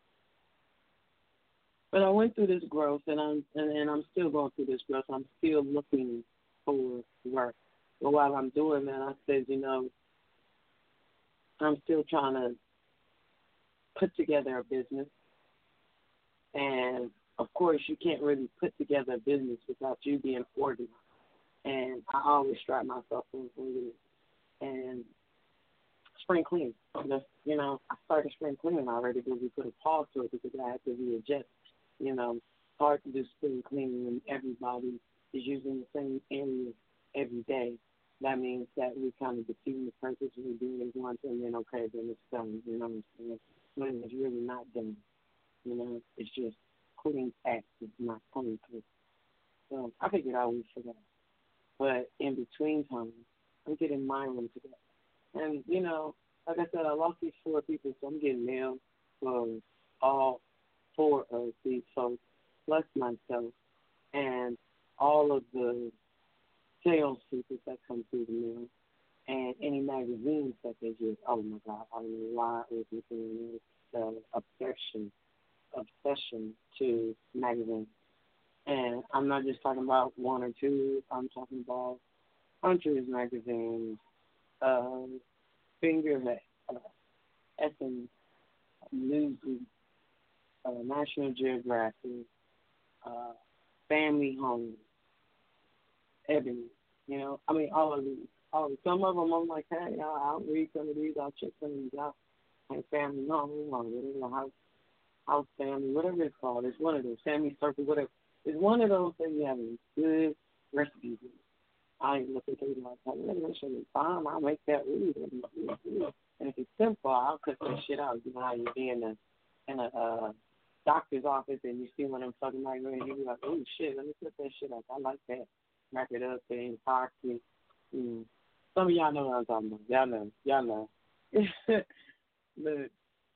D: But I went through this growth, and I'm and, and I'm still going through this growth. I'm still looking for work. But while I'm doing that, I said, you know, I'm still trying to put together a business. And, of course, you can't really put together a business without you being organized. And I always strive myself from organized. And spring cleaning, you know, I started spring cleaning already, but we put a pause to it because I had to readjust. You know, it's hard to do spring cleaning when everybody is using the same area every day, that means that we kind of defeat the purpose and we do it once and then okay, then it's done. You know what I'm saying? When it's really not done. You know, it's just putting acts, it's not coming through. So I figured I would for that. But in between time, I'm getting my room together. And, you know, like I said, I lost these four people, so I'm getting mail for all four of these folks, plus myself, and all of the sales people that come through the mail, and any magazines that they get. Oh, my God, I don't know why it was looking at the obsession, obsession to magazines. And I'm not just talking about one or two. I'm talking about hundreds of magazines, um, Fingerhead, uh, Essence, Newsweek, uh, National Geographic, uh, Family Home, Ebony. You know, I mean, all of these. All of these. Some of them I'm like, hey, I'll, I'll read some of these. I'll check some of these out. Like Family Home or whatever, House, House Family, whatever it's called. It's one of those. Family Circle, whatever. It's one of those things you have good recipes in. I ain't looking at it like that. That shit is fine. I'll make that read. And if it's simple, I'll cut that shit out. You know how you be in a in a uh, doctor's office and you see one of them fucking migraines, you be like, oh shit, let me cut that shit out. I like that. Wrap it up and park it. Mm. Some of y'all know what I'm talking about. Y'all know. Y'all know. But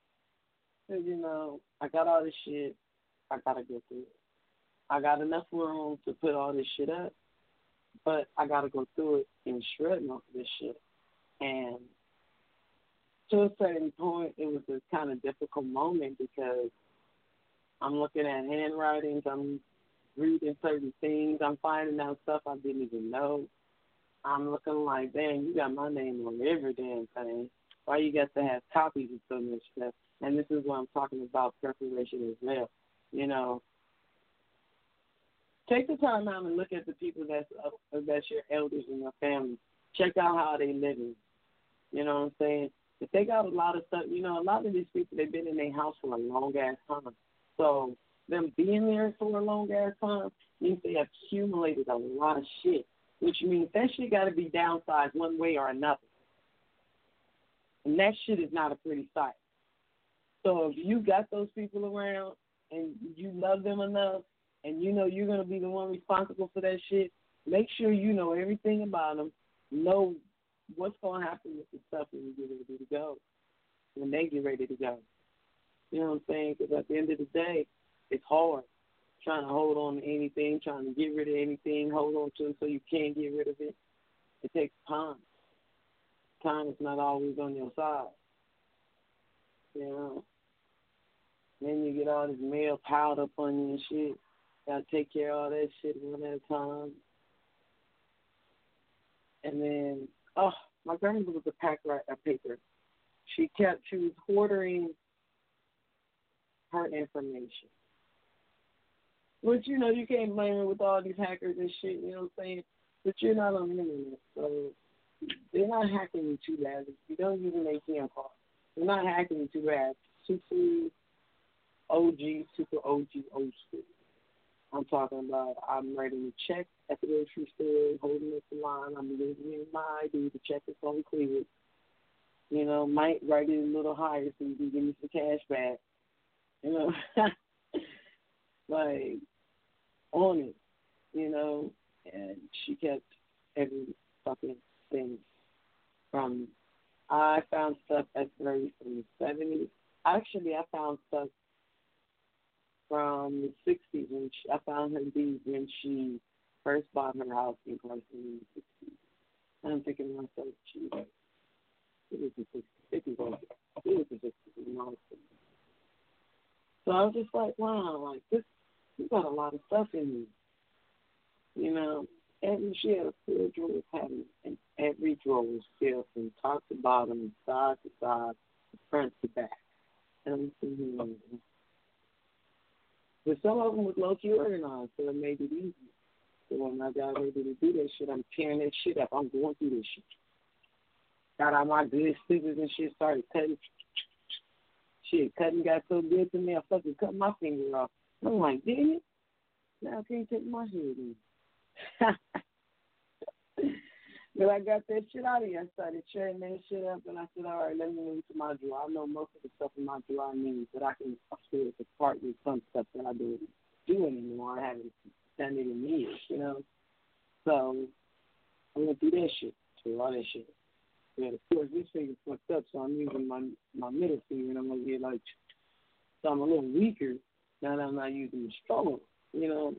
D: you know, I got all this shit. I gotta go through it. I got enough room to put all this shit up, but I got to go through it and shred most of this shit. And to a certain point, it was a kind of difficult moment because I'm looking at handwritings, I'm reading certain things, I'm finding out stuff I didn't even know. I'm looking like, damn, you got my name on every damn thing. Why you got to have copies of so much stuff? And this is what I'm talking about, preparation as well. You know, take the time out and look at the people that's uh, that's your elders in your family. Check out how they living. You know what I'm saying? If they got a lot of stuff, you know, a lot of these people, they've been in their house for a long ass time. So them being there for a long ass time means they have accumulated a lot of shit, which means that shit got to be downsized one way or another. And that shit is not a pretty sight. So if you got those people around and you love them enough, and you know you're going to be the one responsible for that shit, make sure you know everything about them, know what's going to happen with the stuff when you get ready to go, when they get ready to go. You know what I'm saying? Because at the end of the day, it's hard trying to hold on to anything, trying to get rid of anything, hold on to it so you can't get rid of it. It takes time. Time is not always on your side. You know? Then you get all this mail piled up on you and shit. Gotta take care of all that shit one at a time. And then, oh, my grandmother was a pack rat a paper. She kept, she was hoarding her information. Which, you know, you can't blame her with all these hackers and shit, you know what I'm saying? But you're not on the internet, so they're not hacking you too bad. You don't use an A T M card. They're not hacking you too bad. Super O G, super O G, old school. I'm talking about I'm writing a check at the grocery store, holding up the line. I'm leaving in my I D. The check is on clear. You know, might write it a little higher so you can give me some cash back. You know, like on it. You know, and she kept every fucking thing from. I found stuff as early from the seventies. Actually, I found stuff from the sixties, when she, I found her deeds when she first bought her house in Carson in the sixties. And I'm thinking to myself, gee, it was the sixties. It was the sixties, you know. So I was just like, wow, like this, you got a lot of stuff in you. You know, every she had a full drawer cabinet, and every drawer was filled from top to bottom, side to side, front to back. And I'm thinking, mm-hmm. But some of them was low-key organized, so it made it easy. So when I got ready to do that shit, I'm tearing that shit up. I'm going through this shit. Got out my good scissors and shit, started cutting. Shit, cutting got so good to me, I fucking cut my finger off. I'm like, damn it. Now I can't take my head in. But I got that shit out of here. I started tearing that shit up, and I said, all right, let me move to my drawer. I know most of the stuff in my drawer I need, but I can still part with some stuff that I don't do anymore. I haven't done it in years, you know. So I went through that shit, through all that shit. But of course, this finger fucked up, so I'm using my my middle finger, and I'm gonna get like, so I'm a little weaker now that I'm not using the strong. You know,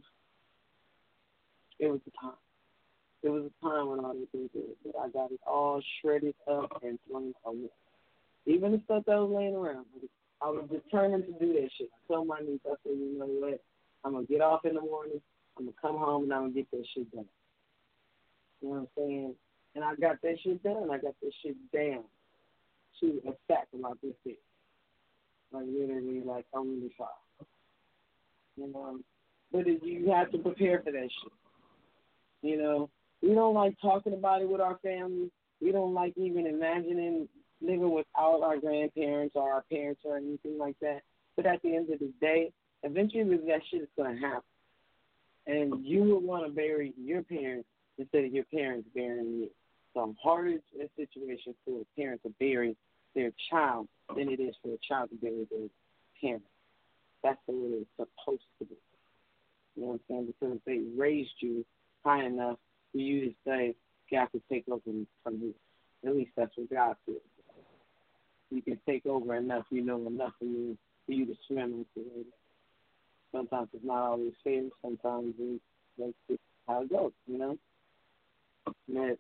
D: it was the time. It was a time when all these things did, but I got it all shredded up and thrown away. Even the stuff that was laying around, I was determined to do that shit. I told my niece, I said, you know what? I'm gonna get off in the morning. I'm gonna come home and I'm gonna get that shit done. You know what I'm saying? And I got that shit done. I got that shit down to a fact about this shit. Like literally, like I'm really far. You know, but it, you have to prepare for that shit. You know, we don't like talking about it with our family. We don't like even imagining living without our grandparents or our parents or anything like that. But at the end of the day, eventually that shit is going to happen. And you would want to bury your parents instead of your parents burying you. So harder a situation for a parent to bury their child than it is for a child to bury their parent. That's the way it's supposed to be. You know what I'm saying? Because they raised you high enough for you to say, God can take over from you. At least that's what God feels. You can take over enough, you know enough for you, for you to swim into it. Sometimes it's not always fair. Sometimes it's, that's just how it goes, you know? That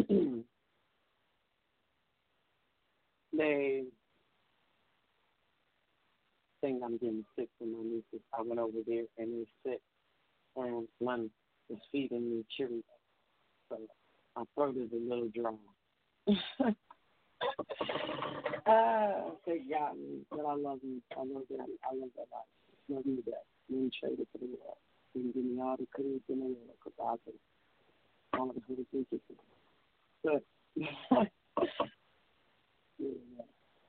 D: they think I'm getting sick from my nieces. I went over there and they sick, and one was feeding me Cheerios. So my throat is a little dry. Ah, they got me, but I love you. I love that. I love that life. Love you to death. You can trade it for the world. You can give me all the courage in the world because I can. All of the good things you can. But, yeah.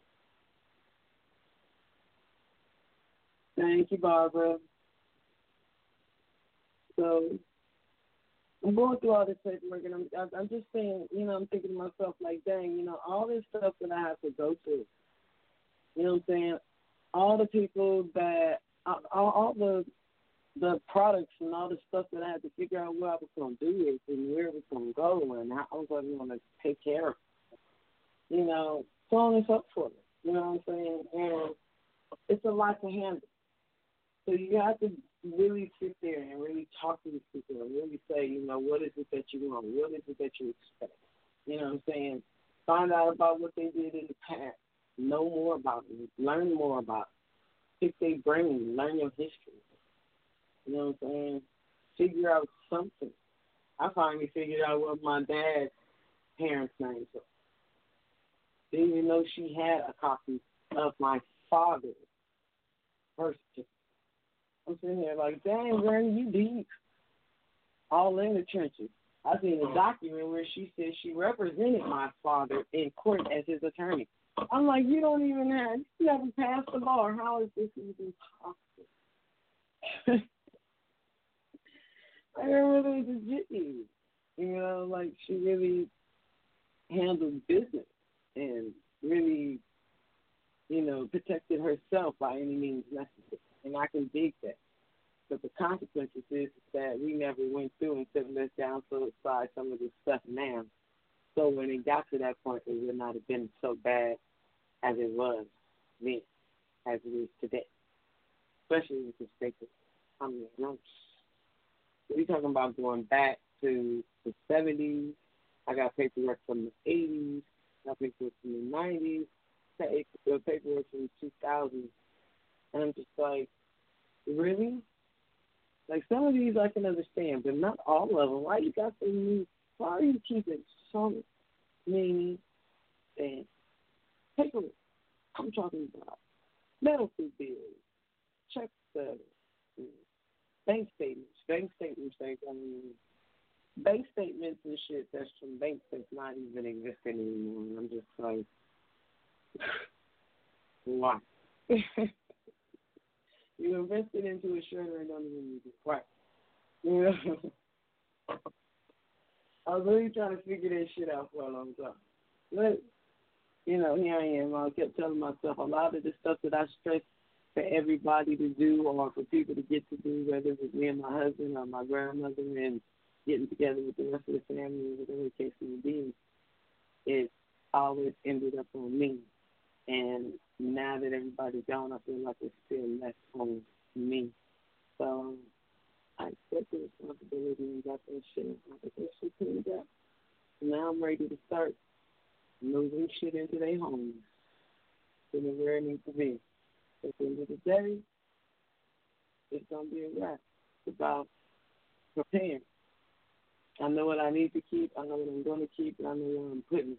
D: Thank you, Barbara. So, I'm going through all this paperwork, and I'm, I'm just saying, you know, I'm thinking to myself, like, dang, you know, all this stuff that I have to go through, you know what I'm saying? All the people that, all, all the the products and all the stuff that I had to figure out what I was going to do with and where it was going to go and how I was going to take care of it. You know, so on and so forth. You know what I'm saying? And it's a lot to handle. So you have to really sit there and really talk to these people and really say, you know, what is it that you want? What is it that you expect? You know what I'm saying? Find out about what they did in the past. Know more about them. Learn more about them. Pick their brain. Learn your history. You know what I'm saying? Figure out something. I finally figured out what my dad's parents' names were. Didn't even know she had a copy of my father's birth certificate. I'm sitting here like, dang, Granny, you deep. All in the trenches. I seen a document where she said she represented my father in court as his attorney. I'm like, you don't even have, you haven't passed the bar. How is this even possible? Like, her really legit, you know, like she really handled business and really, you know, protected herself by any means necessary. And I can dig that. But the consequences is that we never went through and said, let's downsize some of this stuff now. So when it got to that point, it would not have been so bad as it was then, as it is today. Especially with the state of, I mean, young. We're talking about going back to the seventies. I got paperwork from the eighties. I got paperwork from the nineties. I got paperwork from the two thousands. And I'm just like, really? Like, some of these I can understand, but not all of them. Why you got so many? Why are you keeping so many things? Paperwork. I'm talking about medical bills, check stubs, bank statements, bank statements, bank, I mean, bank statements and shit that's from banks that's not even existing anymore. I'm just like, why? You invested into a shredder and don't even use it. Why? You know? I was really trying to figure that shit out for a long time. But, you know, here I am. I kept telling myself a lot of the stuff that I stress for everybody to do or for people to get to do, whether it was me and my husband or my grandmother and getting together with the rest of the family, whatever the case may be, it always ended up on me. And now that everybody's gone, I feel like it's still left on me. So I accept the responsibility and got that shit. I got that shit cleaned up. Now I'm ready to start moving shit into their homes, to where it needs to be. At the end of the day, it's going to be a wrap. It's about preparing. I know what I need to keep, I know what I'm going to keep, and I know where I'm putting it.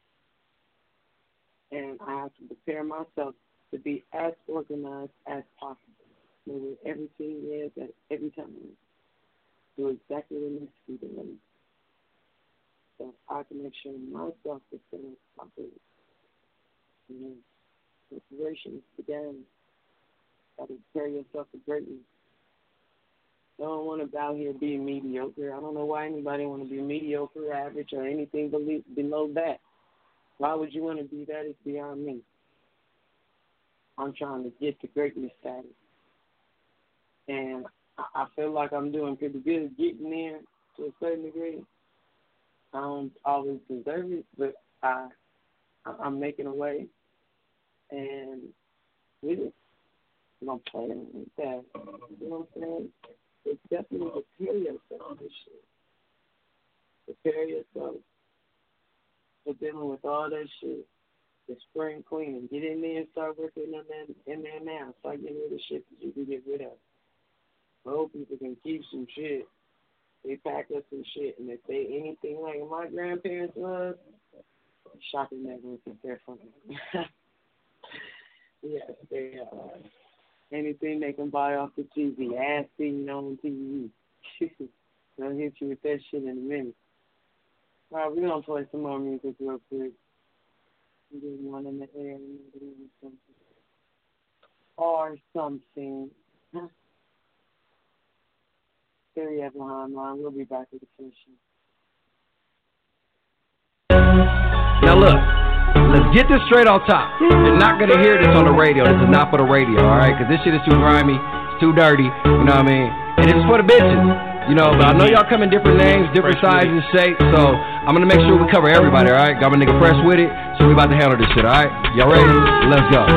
D: And I have to prepare myself to be as organized as possible. Know where everything is at every time. Do exactly what needs to be done. So I can make sure myself is going to properly. You know, preparation is the game. Got to prepare yourself for greatness. I don't want to be out here being mediocre. I don't know why anybody want to be mediocre, average, or anything below that. Why would you want to be that? It's beyond me. I'm trying to get to greatness status. And I feel like I'm doing pretty good getting there to a certain degree. I don't always deserve it, but I, I'm making a way. And with it, I'm playing with that. You know what I'm saying? It's definitely prepare yourself for this shit. Prepare yourself for dealing with all that shit. The spring cleaning. Get in there and start working in there, in there now. Start getting rid of shit that you can get rid of. Old people can keep some shit. They pack up some shit, and if they anything like my grandparents was, shopping never was there for them. Yes, they are. Anything they can buy off the T V, ass seen on T V. I'll hit you with that shit in a minute. All right, we're going to play some more music real quick. We get one in the air and something. Or something. There you have behind line. We'll be back with the session.
I: Now look, let's get this straight off top. You're not going to hear this on the radio. This is not for the radio, all right? Because this shit is too grimy. It's too dirty. You know what I mean? And it's for the bitches. You know, but I know y'all come in different names, different sizes and shapes, so I'm going to make sure we cover everybody, all right? Got my nigga Fresh with it, so we about to handle this shit, all right? Y'all ready? Let's go.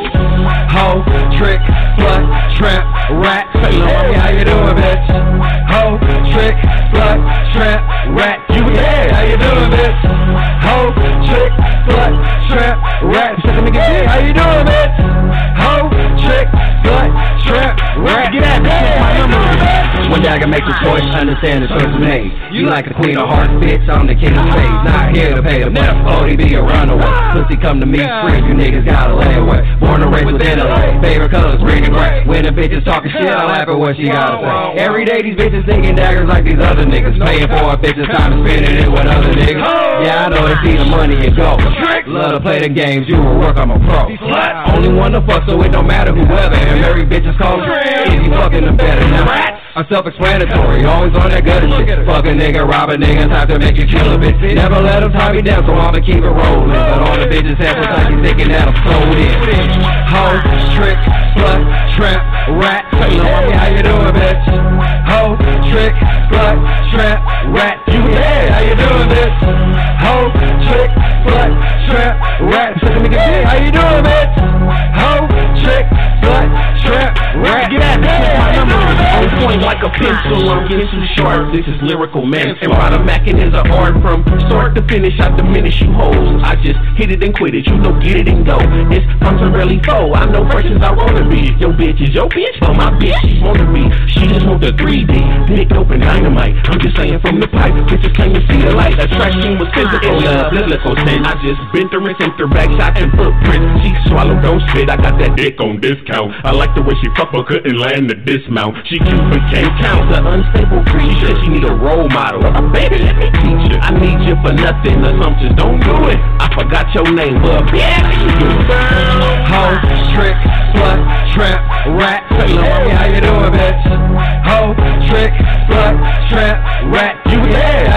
I: Ho, trick, slut, tramp, rat. Say, hey, how you doing, bitch? Ho, trick, slut, tramp, rat. You yeah, how you doing, bitch? Ho, trick, slut, tramp, rat. Say, nigga, yeah, how you doing, bitch? Ho, trick, slut, tramp, rat. Get at me, my number. One day I can make the choice, understand the choice of name. You like the queen of hearts, bitch, I'm the king of spades. Not here to pay the money, O D B or runaway. Pussy come to me free, you niggas gotta lay away. Born and raised with intellect, favorite colors green and gray. When the bitches talking shit, I laugh at what she gotta say. Every day these bitches thinking daggers like these other niggas. Paying for a bitch's time and spending it with other niggas. Yeah, I know they see the money and go. Love to play the games, you will work, I'm a pro. Only one to fuck, so it don't matter whoever. And married bitches call them easy fucking them better. Now I'm self-explanatory, always on that gutter shit. Fuck a nigga, rob a nigga, time to make you kill a bitch. Never let them tie me down, so I'ma keep it rolling. But all the bitches have a time, you thinking that I'm sold in. Ho, trick, slut, tramp, rat. Say, mommy, how you doing, bitch? Ho, trick, slut, tramp, rat. You yeah, how you doing, bitch? Ho, trick, slut, tramp, rat. Say, nigga, yeah, how you doing, bitch? Ho, trick, slut, tramp, rat. Get at me, my number. On point like a pencil, I'm getting too sharp. This is lyrical manslaughter. Mackin' is an art from start to finish. I diminish you hoes. I just hit it and quit it. You know, get it and go. It's from some really foe. I know fresh as I wanna be. Yo, bitch is your bitch, but my bitch she wanna be. She just want the three D, dick open dynamite. I'm just saying from the pipe. Bitches claim to see the light. Attraction was physical, love, biblical sin. I just bent her and sent her back shots and footprints. She swallowed, don't spit. I got that dick on discount. I like the way she fuck, but couldn't land the dismount. She cute but can't count. The unstable creature. She need a role model. Uh, baby, let me teach you. I need you for nothing. Assumptions, don't do it. I forgot your name, but yeah, you do it. Ho, trick, slut, tramp, rat. Say, mommy, how you doing, bitch? Ho, trick, slut, tramp, rat. You yeah, how you doing,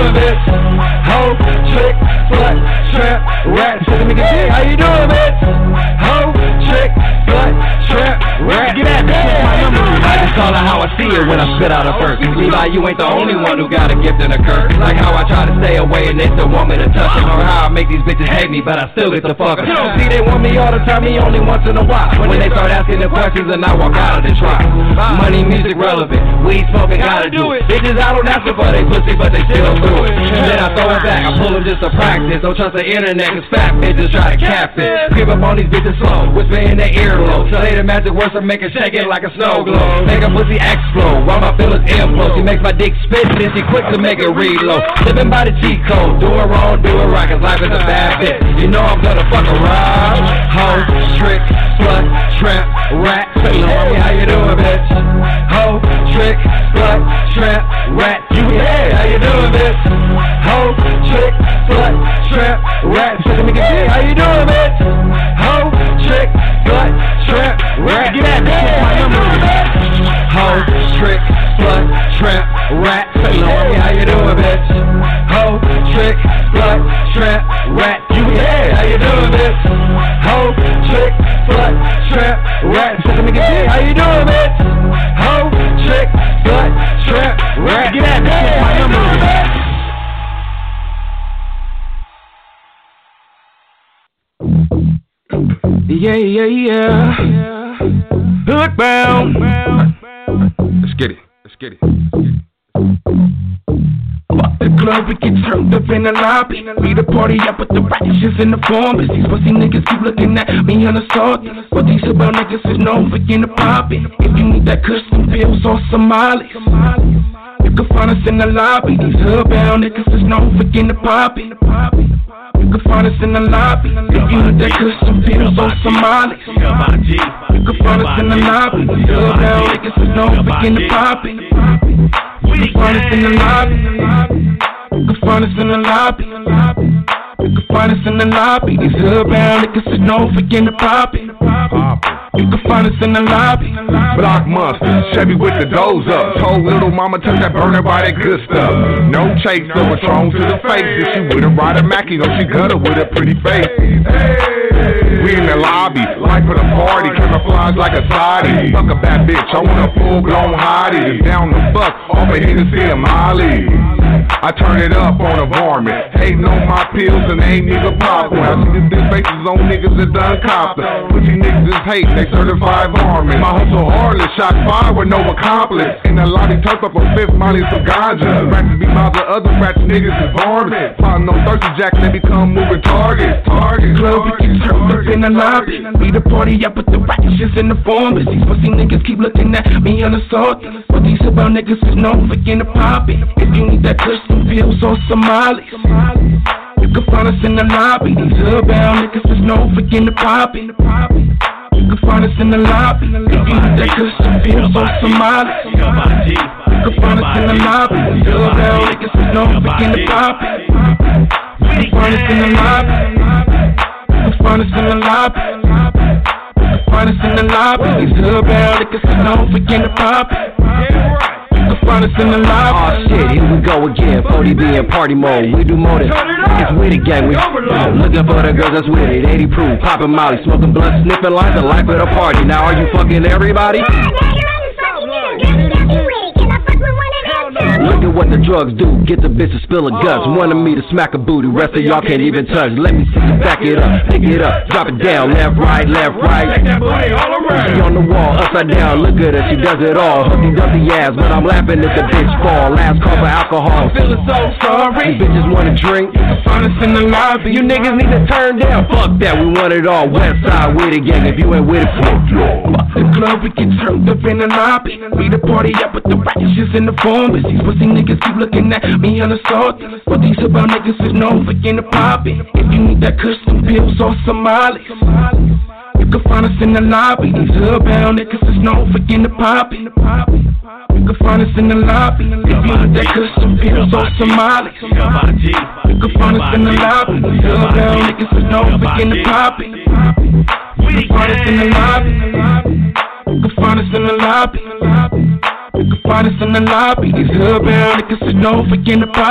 F: doing, bitch? Ho, trick, slut, trap, rat. Shit, nigga, shit. How you doing, bitch? Ho, trick, slut, trap, rat. Get at me. I just call it how I see it when I spit out a verse. Levi, you ain't the only one who got a gift and a curse. Like how I try to stay away and they still want me to touch them. Or how I make these bitches hate me, but I still get the fuck up. You don't see they want me all the time, me only once in a while. When they start asking the questions and I walk out of the trial. Money, music relevant, weed smoking, gotta do it. Bitches I don't ask for they pussy, but they still do it. And then I throw it back, I pull them just to practice. Don't trust the internet, cause fat bitches try to cap it. Creep up on these bitches slow, whisper in their earlobe. Say the magic words and make it shake it like a snow globe. Make a pussy explode, while my feelings implode. She makes my dick spit, then she quick to make it reload. Living by the cheat code, do it wrong, do it right, cause life is a bad bitch. You know I'm gonna fuck around. Ho, trick, slut, trap, rat. Hey, how you doing, bitch? Ho, trick, slut, trap, rat. You yeah, how you doing, bitch? Ho, trick, slut, trap, rat. How you doing, bitch? Ho, trick, slut, trap, rat. Get at me, my number, bitch. Ho, trick, slut, trap, rat. How you doing, bitch? Ho, trick, slut, trap, rat. You yeah, how you doing, bitch? Ho, trick, slut, trap, rat. How you doing, bitch? Ho, trick, slut, trap, rat. Get at me, my number, bitch. Yeah, yeah, yeah. Hood bound. Let's get it. Let's get it. Fuck the club, we get turned up in the lobby. Beat the party up with the righteous in the form. But these pussy niggas keep looking at me unassaulted. But these about niggas is known for getting poppin'. If you need that custom bills or Somalis, you can find us in the lobby. These hood-bound niggas is known for getting poppin'. You can find us in the lobby. If you need that custom bills or Somalis, you can find us in the lobby. These hood-bound niggas is known for getting poppin'. You can find us in the lobby. You can find us in the lobby. You can find us in the lobby. These hood-bound niggas is known for getting poppin'. You can find us in the lobby.
J: Block monster, Chevy with the doors up. Told little mama touch that burner by that good stuff. No chase, no Patron to the face. If she with a rider Mackie, no she cut her with a pretty face. We in the lobby, life of the party, camouflage like a side. Fuck a bad bitch, I want a full blown hottie. Just down the fuck, off of Hennessy and Molly. I turn it up on a varmint. Hating on my pills and they ain't nigga poppin'. I see these big faces on niggas that done copped. Pussy niggas is hatin', they certified varmint. My hustle hardless, shot fire with no accomplice. In the lobby, turf up a fifth, Molly some ganja. Rats be my the other rats, niggas is varmint. Plotting on thirsty jack, they become moving targets. Target
F: club, we get turned up in the lobby. We the party up with the righteous in the form. But these pussy niggas keep looking at me unassaulted. But these about niggas is known for getting poppin'. If you need that custom bills or Somalis, you can find us in the lobby. These hood-bound niggas is known for getting poppin'. You can find us in the lobby. If you need that custom bills or Somalis, you can find us in the lobby. These hood-bound niggas is known for getting poppin'. You can find us in the lobby. You can find us in the lobby. You can find us in the lobby. These hood-bound niggas is known for getting poppin'. You can find us in the lobby.
I: Oh shit, here we go again. forty B in party mode. We do more than it's with it, gang. We looking for the girls that's with it. eighty proof, popping molly, smoking blunt, sniffing lines, the life of the party. Now are you fucking everybody? Look at what the drugs do, get the bitch to spill her guts. Wanted me to smack a booty, rest of y'all can't even touch. Let me see you back it up, pick it up, drop it down, left, right, left, right. She on the wall, upside down, look at her, she does it all. Humpty Dumpty ass, but I'm laughing at the bitch fall. Last call for alcohol, I'm feeling so sorry. These bitches wanna drink, you can find us in the lobby. You niggas need to turn down, fuck that, we want it all. West side with it, gang, if you ain't with it, fuck y'all.
F: The club, we get turned up in the lobby. We the party up with the righteous in the form. But these pussy niggas keep looking at me unassaulted. But these about niggas is known for getting poppin'. If you need that custom bills or Somalis, you can find us in the lobby. These hood-bound niggas is known for getting poppin'. You can find us in the lobby. If you need that custom bills or Somalis, you can find us in the lobby. These hood-bound niggas is known for getting poppin'. You can find us in the lobby. You can find us in the lobby. You can find us in the lobby. These hood-bound niggas is known for getting poppin'.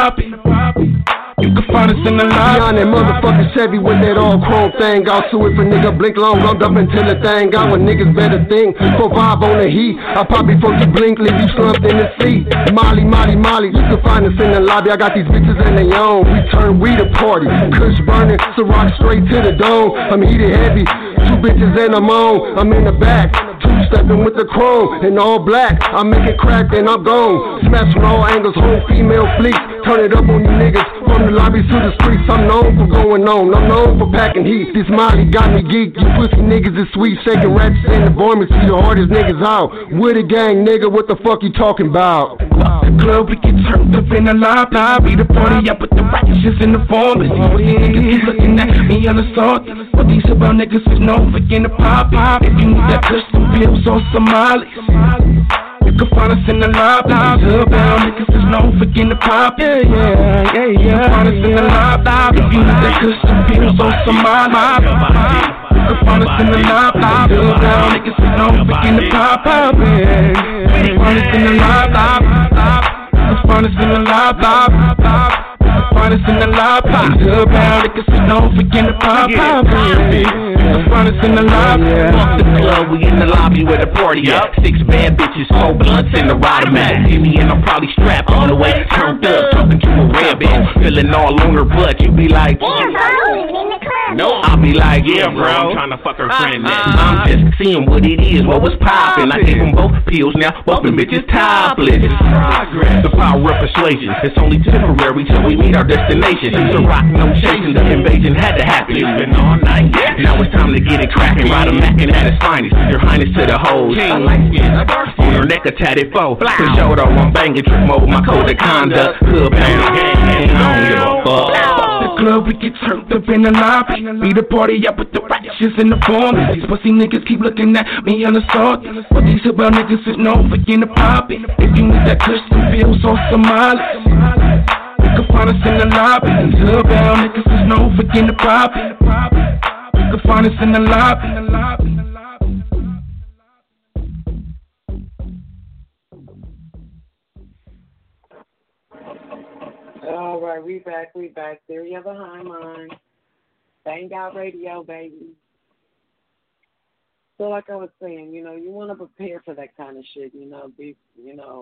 F: You can find us in the line.
K: Behind that motherfucking Chevy with that all chrome thing. I'll sue if a nigga blink long, lumped up until the thing. Got what niggas better think. Four five on the heat. I pop before you blink, leave you slumped in the seat. Molly, Molly, Molly. You can find us in the lobby. I got these bitches in they own. We turn we the party. Kush burning, Ciroc straight to the dome. I'm heated heavy. Two bitches and I'm on. I'm in the back. Two-stepping with the chrome and all black. I make it crack and I'm gone. Smash from all angles, whole female fleet. Turn it up on you niggas. From the lobbies to the streets, I'm known for going on. I'm known for packing heat. This Molly got me geek. You pussy niggas is sweet. Shaking rats in the vomit. See the hardest niggas out. With a gang, nigga, what the fuck you talking about?
F: The club, we get turned up in the lobby. The party up with the righteous in the form. These pussy niggas keep looking at me on the salt. But these about niggas is known for getting pop. If you need that custom bills or Somalis, you can find us in the lobby. These about niggas is known for getting pop. Yeah, yeah, yeah, yeah. You can find us in the lobby. If you need that custom bills or Somalis, you can find us in the lobby. These about niggas is known for getting pop. Yeah, you can find us in the lobby. You can find us in the lobby. Find us in the lobby. These about niggas is known for getting pop. Find us in the lobby.
E: Fuck the club, we in the lobby where the party at. Six bad bitches, four blunts in the Rider-Matic. See me and I'm probably strapped on the way, turned up, talking to a red bone, feeling all on her butt. You be like, damn, bro, in the club. No, I'll be like, yeah, bro, I'm trying to fuck her friend next. I'm just seeing what it is, what was poppin'. I gave them both pills, now both them bitches topless. The power of persuasion, it's only temporary till we meet our destination. The rock, no chasing, the invasion had to happen. It's been all night, now it's time to get it crackin'. Ride a mackin' at its finest, your highness to the hoes. On her neck a tatted foe, to show though I'm banging trick mode. My code of conduct, hood pound, I don't give a fuck.
F: The club, we get turned up in the lobby. Be the party up with the righteous in the form. These pussy niggas keep looking at me on the salt. But these about niggas is known for getting poppin'. If you need that custom bills or Somalis, you can find us in the lobby. These about niggas is known for getting poppin'. You can find us in the lobby.
D: All right, we back, we back. Theory of a High Mind. Bang Out Radio, baby. So like I was saying, you know, you want to prepare for that kind of shit, you know, be, you know,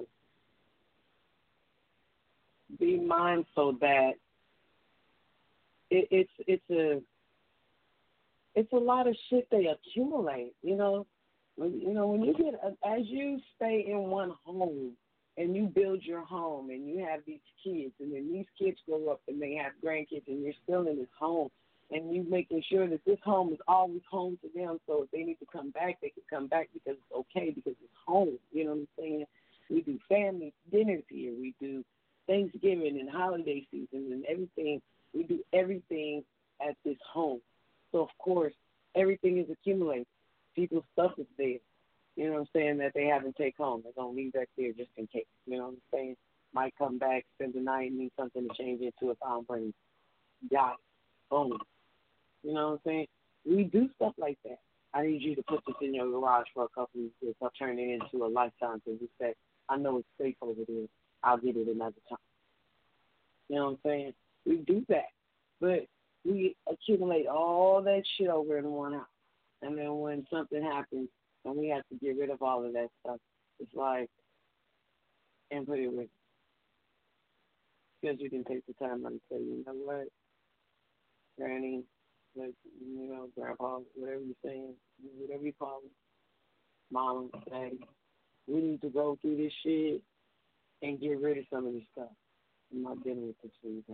D: be mindful that it, it's, it's a, it's a lot of shit they accumulate, you know. When, you know, when you get, as you stay in one home, and you build your home, and you have these kids, and then these kids grow up, and they have grandkids, and you're still in this home, and you making sure that this home is always home to them, so if they need to come back, they can come back because it's okay, because it's home, you know what I'm saying? We do family dinners here. We do Thanksgiving and holiday season and everything. We do everything at this home. So, of course, everything is accumulated. People's stuff is there. You know what I'm saying, that they haven't take home. They're going to leave that there just in case. You know what I'm saying? Might come back, spend the night, need something to change into if I don't bring it. Got it. Boom. You know what I'm saying? We do stuff like that. I need you to put this in your garage for a couple of years. I'll turn it into a lifetime because you say, I know it's safe over there. I'll get it another time. You know what I'm saying? We do that. But we accumulate all that shit over in one house. And then when something happens, and we have to get rid of all of that stuff. It's like, and put it with, because you can take the time and say, you know what, Granny, like, you know, Grandpa, whatever you're saying, whatever you call it, Mom, Daddy, we need to go through this shit and get rid of some of this stuff. I'm not dealing with this for you guys.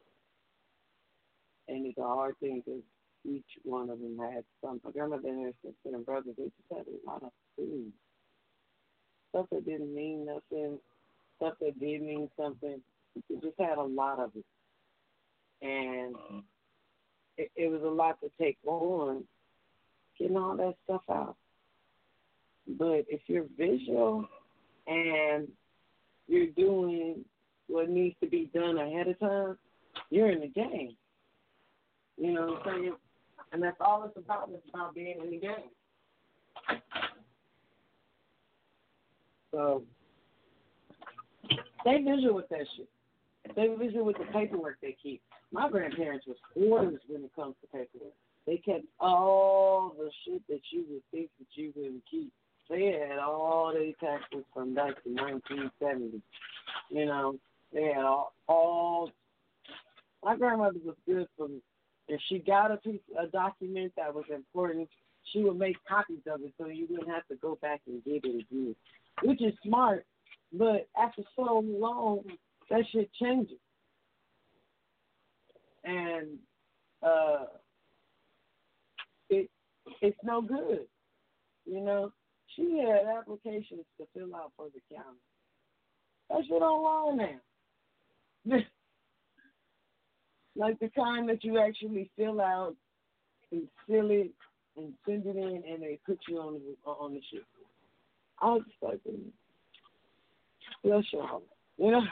D: And it's a hard thing because each one of them had some. My grandmother and her sister and brothers, they just had a lot of food. Stuff that didn't mean nothing, stuff that did mean something. They just had a lot of it. And it, it was a lot to take on, getting all that stuff out. But if you're visual and you're doing what needs to be done ahead of time, you're in the game. You know what I'm saying? And that's all it's about. It's about being in the game. So stay visual with that shit. They were busy with the paperwork they keep. My grandparents was hoarders when it comes to paperwork. They kept all the shit that you would think that you wouldn't keep. They had all their taxes from back to nineteen seventy. You know, they had all, all. My grandmother was good for me. If she got a piece, a document that was important, she would make copies of it so you wouldn't have to go back and get it again, which is smart. But after so long, that shit changes. And uh, it it's no good. You know, she had applications to fill out for the county. That shit online now. Like the kind that you actually fill out and fill it and send it in, and they put you on the on the shit. I was just like, bless your heart. You know,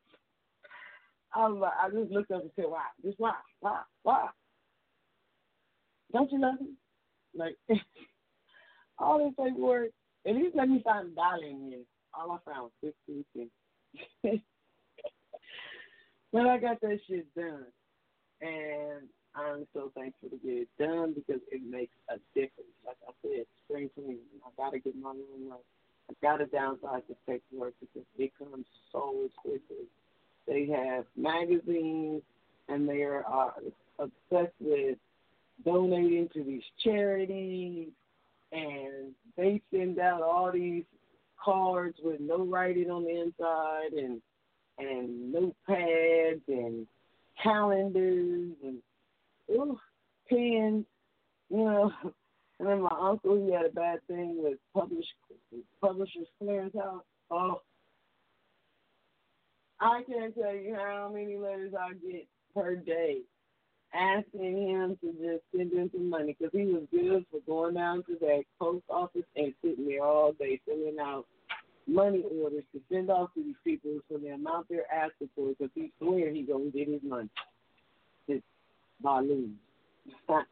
D: I was like, I just looked up and said, why? Just why? Why? Why? Don't you love me? Like, all this paperwork, at least let me find a dollar in here. All I found was fifteen cents. But I got that shit done. And I'm so thankful to get it done because it makes a difference. Like I said, spring cleaning. I got to get my room right. I got to downsize the paperwork because it comes so quickly. They have magazines, and they are uh, obsessed with donating to these charities, and they send out all these cards with no writing on the inside and and notepads and calendars and ooh, pens, you know. And then my uncle, he had a bad thing with publish, Publishers Clearance House. Oh, I can't tell you how many letters I get per day asking him to just send in some money because he was good for going down to that post office and sitting there all day filling out money orders to send off to these people for the amount they're asking for because he swear he gonna get his money. It's balloon. But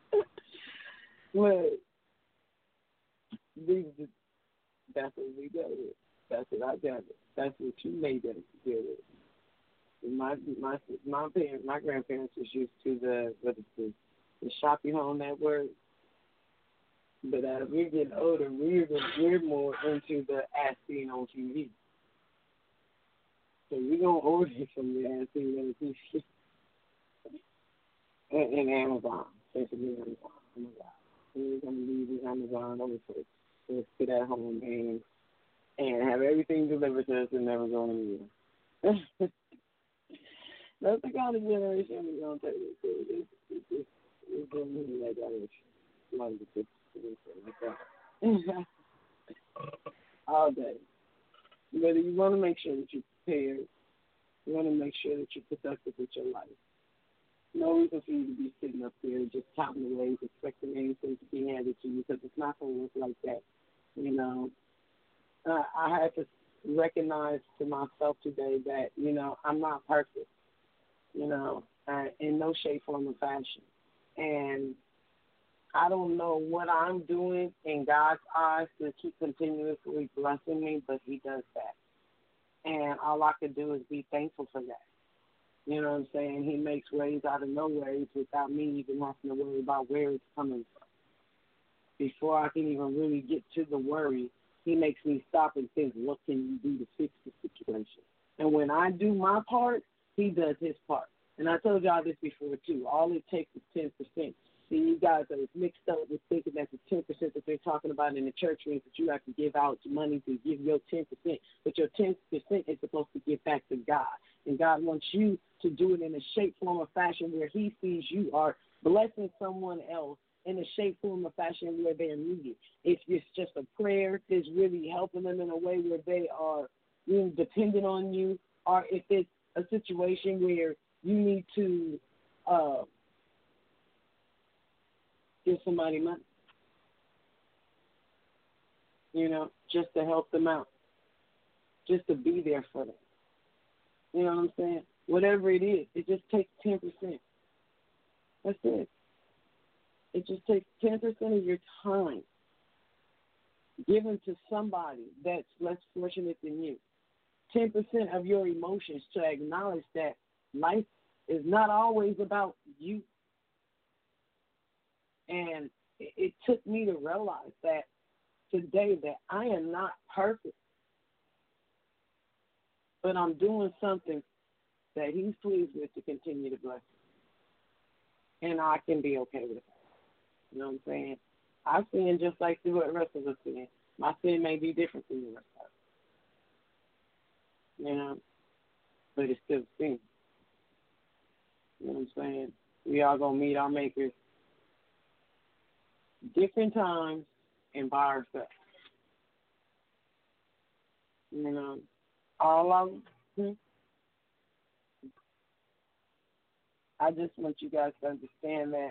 D: these, that's what we deal with. That's what I dealt with. That's what you made them deal with. My my my parents, my grandparents was used to the what is the the shopping home network. But as we're getting older, we're we're more into the as seen on T V. So we're gonna order from the as seen on T V and, and Amazon, especially Amazon. Oh my God, we're gonna leave the Amazon over for let's sit at home and and have everything delivered to us and never go anywhere. That's the kind of generation we're gonna take it to. It's it's it's it's gonna be that direction. Like this. All day. But you want to make sure that you're prepared. You want to make sure that you're productive with your life. No reason for you to be sitting up there just counting the ways, expecting anything to be handed to you because it's not going to work like that. You know, uh, I had to recognize to myself today that, you know, I'm not perfect, you know, uh, in no shape, form, or fashion. And I don't know what I'm doing in God's eyes to keep continuously blessing me, but he does that. And all I can do is be thankful for that. You know what I'm saying? He makes ways out of no ways without me even having to worry about where it's coming from. Before I can even really get to the worry, he makes me stop and think, what can you do to fix the situation? And when I do my part, he does his part. And I told y'all this before, too. All it takes is ten percent. See, you guys are mixed up with thinking that the ten percent that they're talking about in the church means that you have to give out money to give your ten percent. But your ten percent is supposed to give back to God. And God wants you to do it in a shape, form, or fashion where he sees you are blessing someone else in a shape, form, or fashion where they're needed. If it's just a prayer, if it's really helping them in a way where they are you know, dependent on you, or if it's a situation where you need to uh, give somebody money, you know, just to help them out, just to be there for them. You know what I'm saying? Whatever it is, it just takes ten percent. That's it. It just takes ten percent of your time given to somebody that's less fortunate than you. ten percent of your emotions to acknowledge that life is not always about you. And it, it took me to realize that today that I am not perfect, but I'm doing something that he's pleased with to continue to bless me. And I can be okay with it. You know what I'm saying? I sin just like the rest of us sin. My sin may be different from the rest of us. You know? But it's still sin. You know what I'm saying? We all going to meet our makers different times and by ourselves. You know? All of them. Hmm? I just want you guys to understand that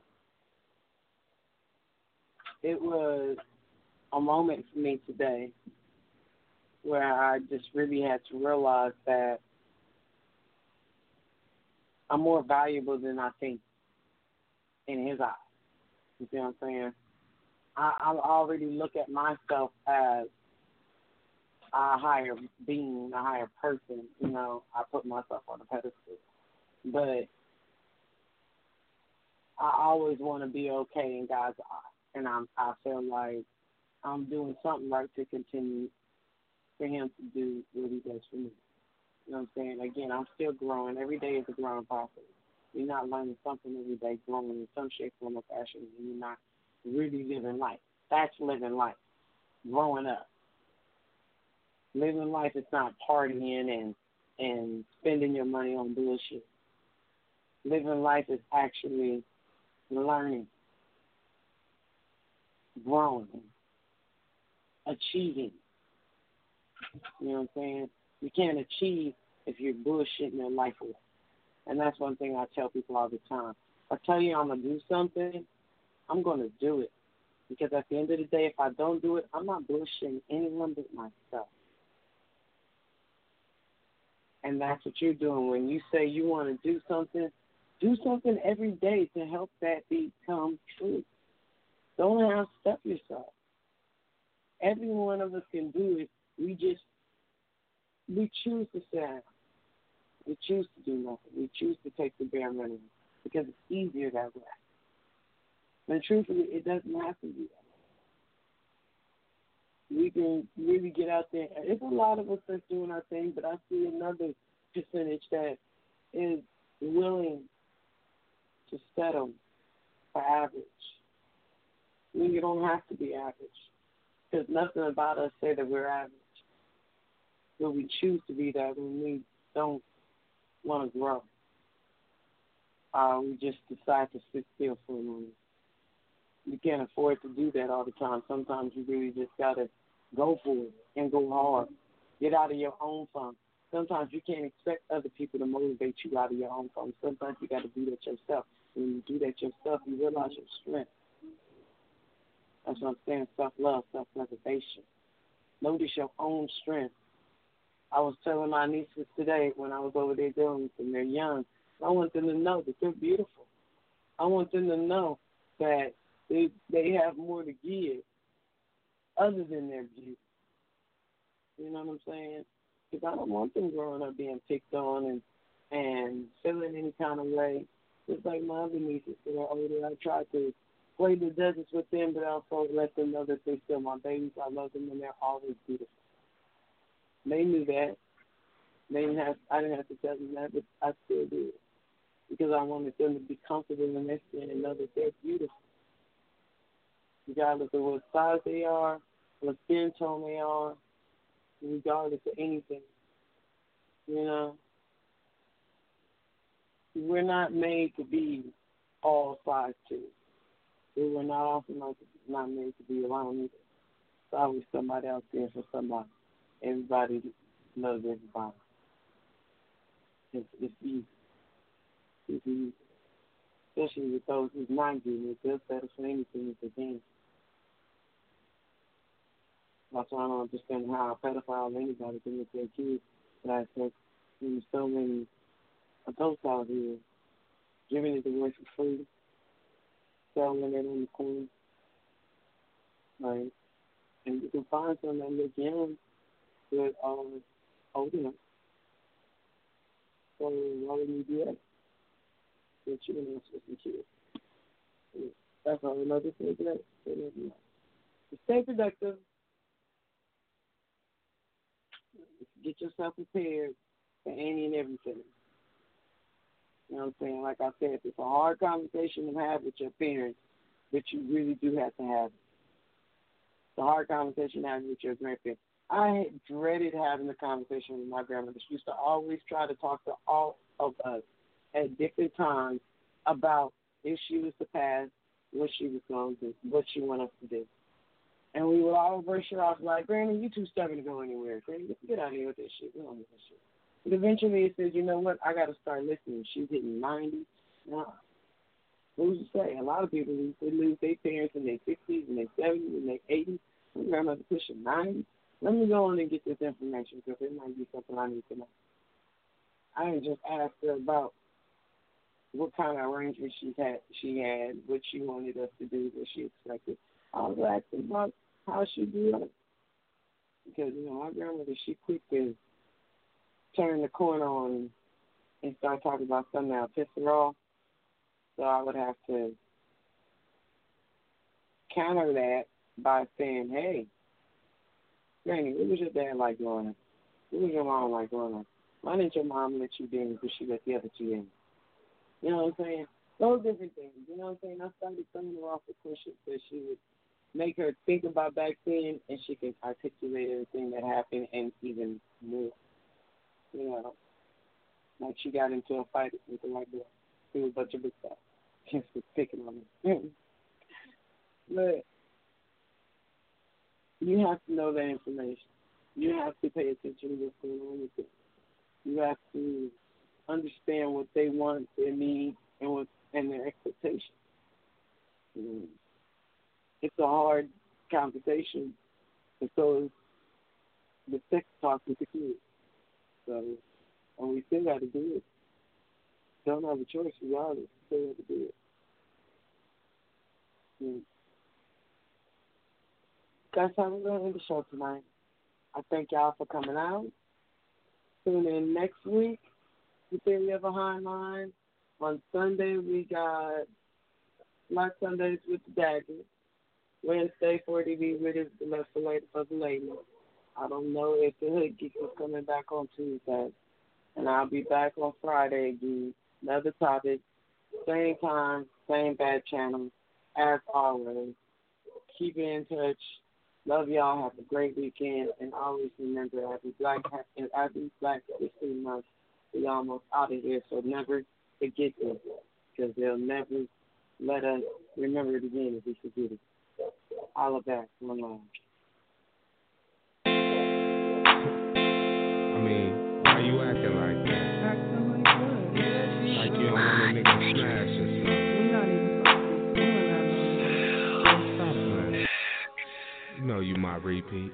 D: it was a moment for me today where I just really had to realize that I'm more valuable than I think in his eyes. You see what I'm saying? I, I already look at myself as a higher being, a higher person. You know, I put myself on a pedestal. But I always want to be okay in God's eye. And I'm, I feel like I'm doing something right to continue for him to do what he does for me. You know what I'm saying? Again, I'm still growing. Every day is a growing process. You're not learning something every day, growing in some shape, form, or fashion, and you're not really living life. That's living life, growing up. Living life is not partying and, and spending your money on bullshit. Living life is actually learning, growing, achieving. You know what I'm saying? You can't achieve if you're bullshitting your life away. And that's one thing I tell people all the time. If I tell you I'm going to do something, I'm going to do it. Because at the end of the day, if I don't do it, I'm not bullshitting anyone but myself. And that's what you're doing. When you say you want to do something, do something every day to help that become true. Don't half-step yourself. Every one of us can do it. We just, we choose to sit down. We choose to do nothing. We choose to take the bare minimum because it's easier that way. And truthfully, it doesn't have to be that way. We can really get out there. There's a lot of us that's doing our thing, but I see another percentage that is willing to settle for average. We don't have to be average because nothing about us say that we're average. But we choose to be that when we don't want to grow. Uh, we just decide to sit still for a moment. You can't afford to do that all the time. Sometimes you really just got to go for it and go hard. Get out of your own funk. Sometimes you can't expect other people to motivate you out of your own funk. Sometimes you got to do that yourself. When you do that yourself, you realize your strength. That's what I'm saying, self-love, self-preservation. Notice your own strength. I was telling my nieces today when I was over there dealing with them, they're young. I want them to know that they're beautiful. I want them to know that they they have more to give other than their beauty. You know what I'm saying? Because I don't want them growing up being picked on and, and feeling any kind of way. Just like my other nieces that are older, I try to play the deserts with them, but also let them know that they're still my babies. I love them and they're always beautiful. They knew that. They didn't have. I didn't have to tell them that, but I still did because I wanted them to be comfortable in their skin and know that they're beautiful, regardless of what size they are, what skin tone they are, regardless of anything. You know, we're not made to be all size two. We were not also not, not made to be alone either. There's always somebody out there for somebody. Everybody loves everybody. It's, it's easy. It's easy. Especially with those who's not getting it. They'll settle for anything if they can. That's why I don't understand how a pedophile or anybody can look at their kids. But I said, there's so many adults out here giving it away for free, selling it on the corner. Right? And you can find some that look young, but um, old enough. So why wouldn't you do that? That you're going to have some kids. That's all another thing for that. Stay productive. Get yourself prepared for any and everything. You know what I'm saying? Like I said, it's a hard conversation to have with your parents, but you really do have to have it. It's a hard conversation to have with your grandparents. I dreaded having a conversation with my grandmother. She used to always try to talk to all of us at different times about if she was to pass, what she was going to do, what she wanted us to do. And we would all brush her off like, Granny, you too stubborn to go anywhere. Granny, get out of here with this shit. We don't need this shit. But eventually it says, you know what, I got to start listening. She's hitting ninety. Now, who's to say? A lot of people lose, they lose their parents in their sixties and their seventies and their eighties. My grandmother pushing ninety. Let me go on and get this information because it might be something I need to know. I didn't just ask her about what kind of arrangement she had, she had, what she wanted us to do, what she expected. I was asking about how she grew up. Because, you know, my grandmother, she quick to turn the corner on and start talking about something that'll piss her off. So I would have to counter that by saying, hey, Granny, what was your dad like growing up? What was your mom like growing up? Why didn't your mom let you in because she let the other two in? You know what I'm saying? Those different things. You know what I'm saying? I started throwing her off the question so she would make her think about back then and she can articulate everything that happened and even more. You know, like she got into a fight with the white boy. He was a bunch of big stuff. Just was picking on me. But you have to know that information. You have to pay attention to what's going on with it. You have to understand what they want, their needs, and what and their expectations. Mm. It's a hard conversation, and so is the sex talk with the kids. So, and we still got to do it. Don't have a choice, regardless. Still have to do it. Mm. That's how we're going to end the show tonight. I thank y'all for coming out. Tune in next week with Theory of a Hindline. On Sunday, we got Black Sundays with the Daggers. Wednesday, forty B with is the left for lady for the ladies. I don't know if the Hood Geek is coming back on Tuesday. And I'll be back on Friday again. Another topic. Same time, same bad channel. As always. Keep in touch. Love y'all. Have a great weekend. And always remember, every Black every Black History Month, we almost out of here. So never forget this, because they'll never let us remember it again if we forget it. Holla back. One on.
J: I mean, why you acting like that?
L: Acting like what?
J: Like you don't want a nigga to smash or something.
L: We're not even fucking doing that no more.
J: You know you my repeat.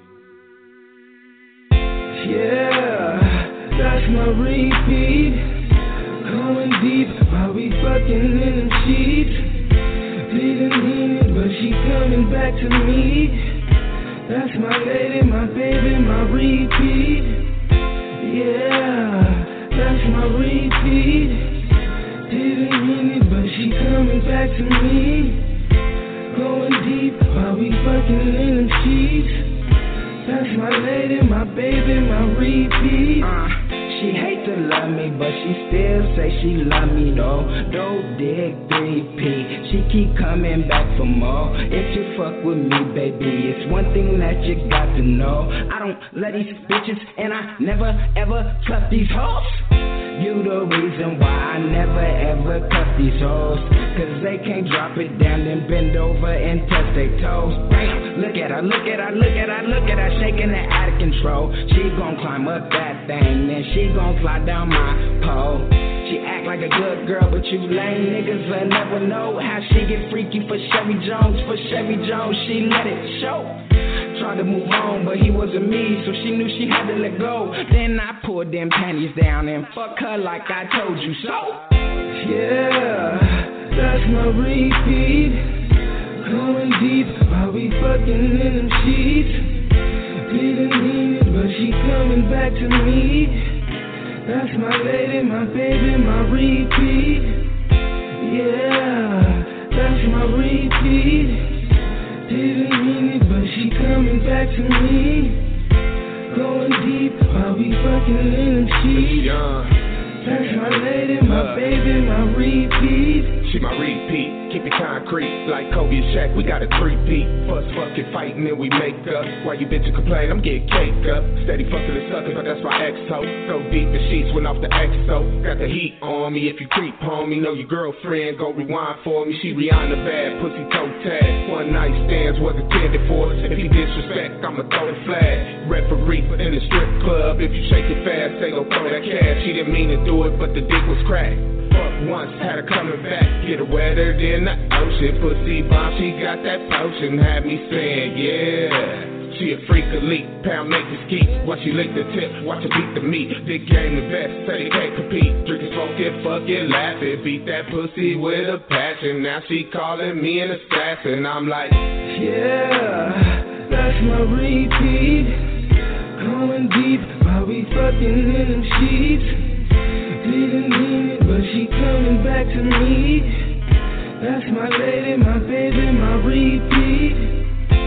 M: Yeah, that's my repeat. Going deep while we fucking in them sheets. Didn't mean it, but she coming back to me. That's my lady, my baby, my repeat. Yeah, that's my repeat. Didn't mean it, but she coming back to me. Going deep while we fucking in them sheets. That's my lady, my baby, my repeat. Uh, she hate to love me, but she still say she love me though. Don't dig three P. She keep coming back for more. If you fuck with me, baby, it's one thing that you got to know. I don't let these bitches, and I never ever trust these hoes. You the reason why I never ever cuff these hoes. Cause they can't drop it down and bend over and touch their toes. Bam, look at her, look at her, look at her, look at her, shaking it out of control. She gon' climb up that thing, then she gon' slide down my pole. She act like a good girl, but you lame niggas will never know how she get freaky for Chevy Jones. For Chevy Jones, she let it show. Tried to move on, but he wasn't me, so she knew she had to let go. Then I pulled them panties down and fuck her like I told you so. Yeah, that's my repeat. Going deep while we fucking in them sheets. Didn't mean it, but she coming back. back to me. That's my lady, my baby, my repeat. Yeah, that's my repeat. Didn't mean it, but she coming back to me. Going deep while we fucking in them sheets. That's my lady, my baby, my repeat.
J: She my repeat, keep it concrete. Like Kobe and Shaq, we got a three-peat. Fuss, fucking fighting, and we make up. While you bitches complain, I'm getting caked up. Steady fucking and sucking, but that's my ex-ho. Go deep, the sheets went off the X O. Got the heat on me, if you creep, homie. Know your girlfriend, go rewind for me. She Rihanna bad, pussy toe tag. One night stands was intended for us. If he disrespect, I'ma throw the flag. Referee in the strip club. If you shake it fast, they gon' throw that cash. She didn't mean to do it, but the dick was cracked. Fuck once, had her coming back. Get her wetter than the ocean. Pussy bomb, she got that potion. Had me saying, yeah. She a freak elite, pound make the skeet. Watch she lick the tip, watch her beat the meat. Big game the best, say they can't compete. Drinking, smoking, fucking, laughing. Beat that pussy with a passion. Now she calling me an assassin. I'm like,
M: yeah, that's my repeat. Going deep while we fucking in them sheets. Didn't mean it, but she coming back to me. That's my lady, my baby, my repeat.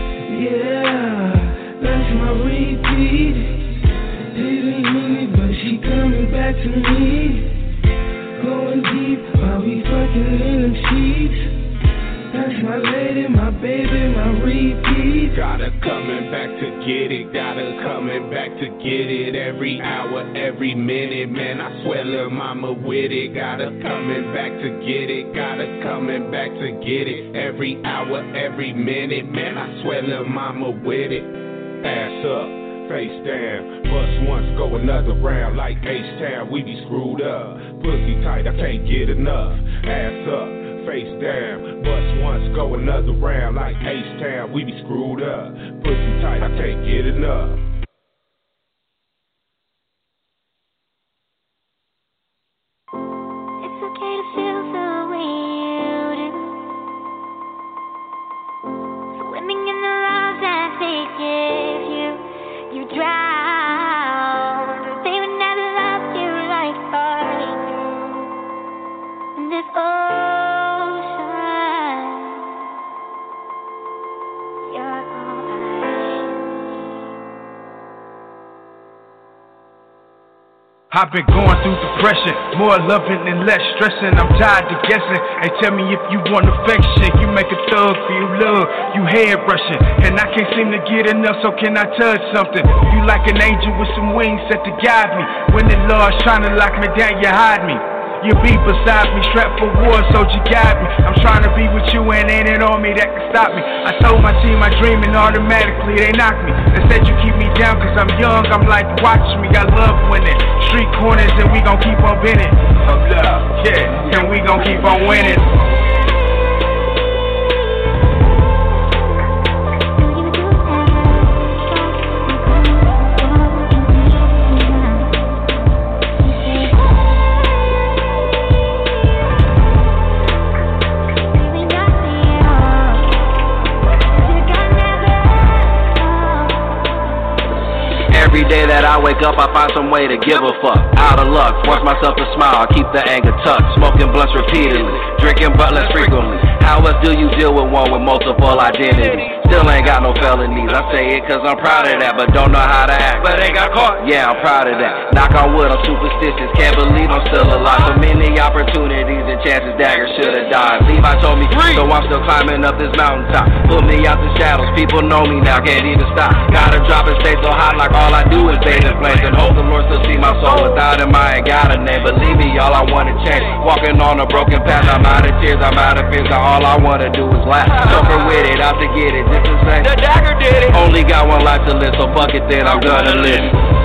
M: Yeah, that's my repeat. Didn't mean it, but she coming back to me. Going deep while we fucking in them sheets. That's my lady, my baby, my repeat.
J: Got her coming back to get it. Got her coming back to get it. Every hour, every minute, man, I swear little mama with it. Got her coming back to get it. Got her coming back to get it. Every hour, every minute, man, I swear little mama with it. Ass up, face down, bust once, go another round. Like H-Town, we be screwed up. Pussy tight, I can't get enough. Ass up, face down, bust once, go another round. Like H-Town, we be screwed up. Pussy tight, I can't get enough.
N: It's okay to feel the way you do. Swimming in the love that they give you, you drown. They would never love you like I do. In this
O: I've been going through depression, more loving and less stressing. I'm tired of guessing. Hey, tell me if you want affection. You make a thug feel love, you head rushing. And I can't seem to get enough, so can I touch something? You like an angel with some wings set to guide me. When the Lord's trying to lock me down, you hide me. You be beside me, strapped for war, so you guide me. I'm trying to be with you and ain't it on me that can stop me. I told my team I dream and automatically they knock me. They said you keep me down cause I'm young, I'm like watch me. I love winning, street corners and we gon' keep on winning. Of love, yeah, and we gon' keep on winning.
P: Every day that I wake up, I find some way to give a fuck. Out of luck, force myself to smile, keep the anger tucked. Smoking blunts repeatedly, drinking but less frequently. How else do you deal with one with multiple identities? Still ain't got no felonies, I say it cause I'm proud of that, but don't know how to act. But ain't got caught, yeah, I'm proud of that. Knock on wood, I'm superstitious, can't believe I'm still alive. So many opportunities and chances Dagger should've died. Levi told me free, so I'm still climbing up this mountaintop. Put me out the shadows, people know me now, can't even stop. Gotta drop and stay so hot like all I do is bathe in flames. And hope the Lord still see my soul. Without him I ain't got a name. Believe me, all I wanna change. Walking on a broken path, I'm out of tears, I'm out of fears. All I wanna do is laugh. Suffer with it, out to get it, just the same. The Dagger did it. Only got one life to live, so fuck it then, I'm gonna live.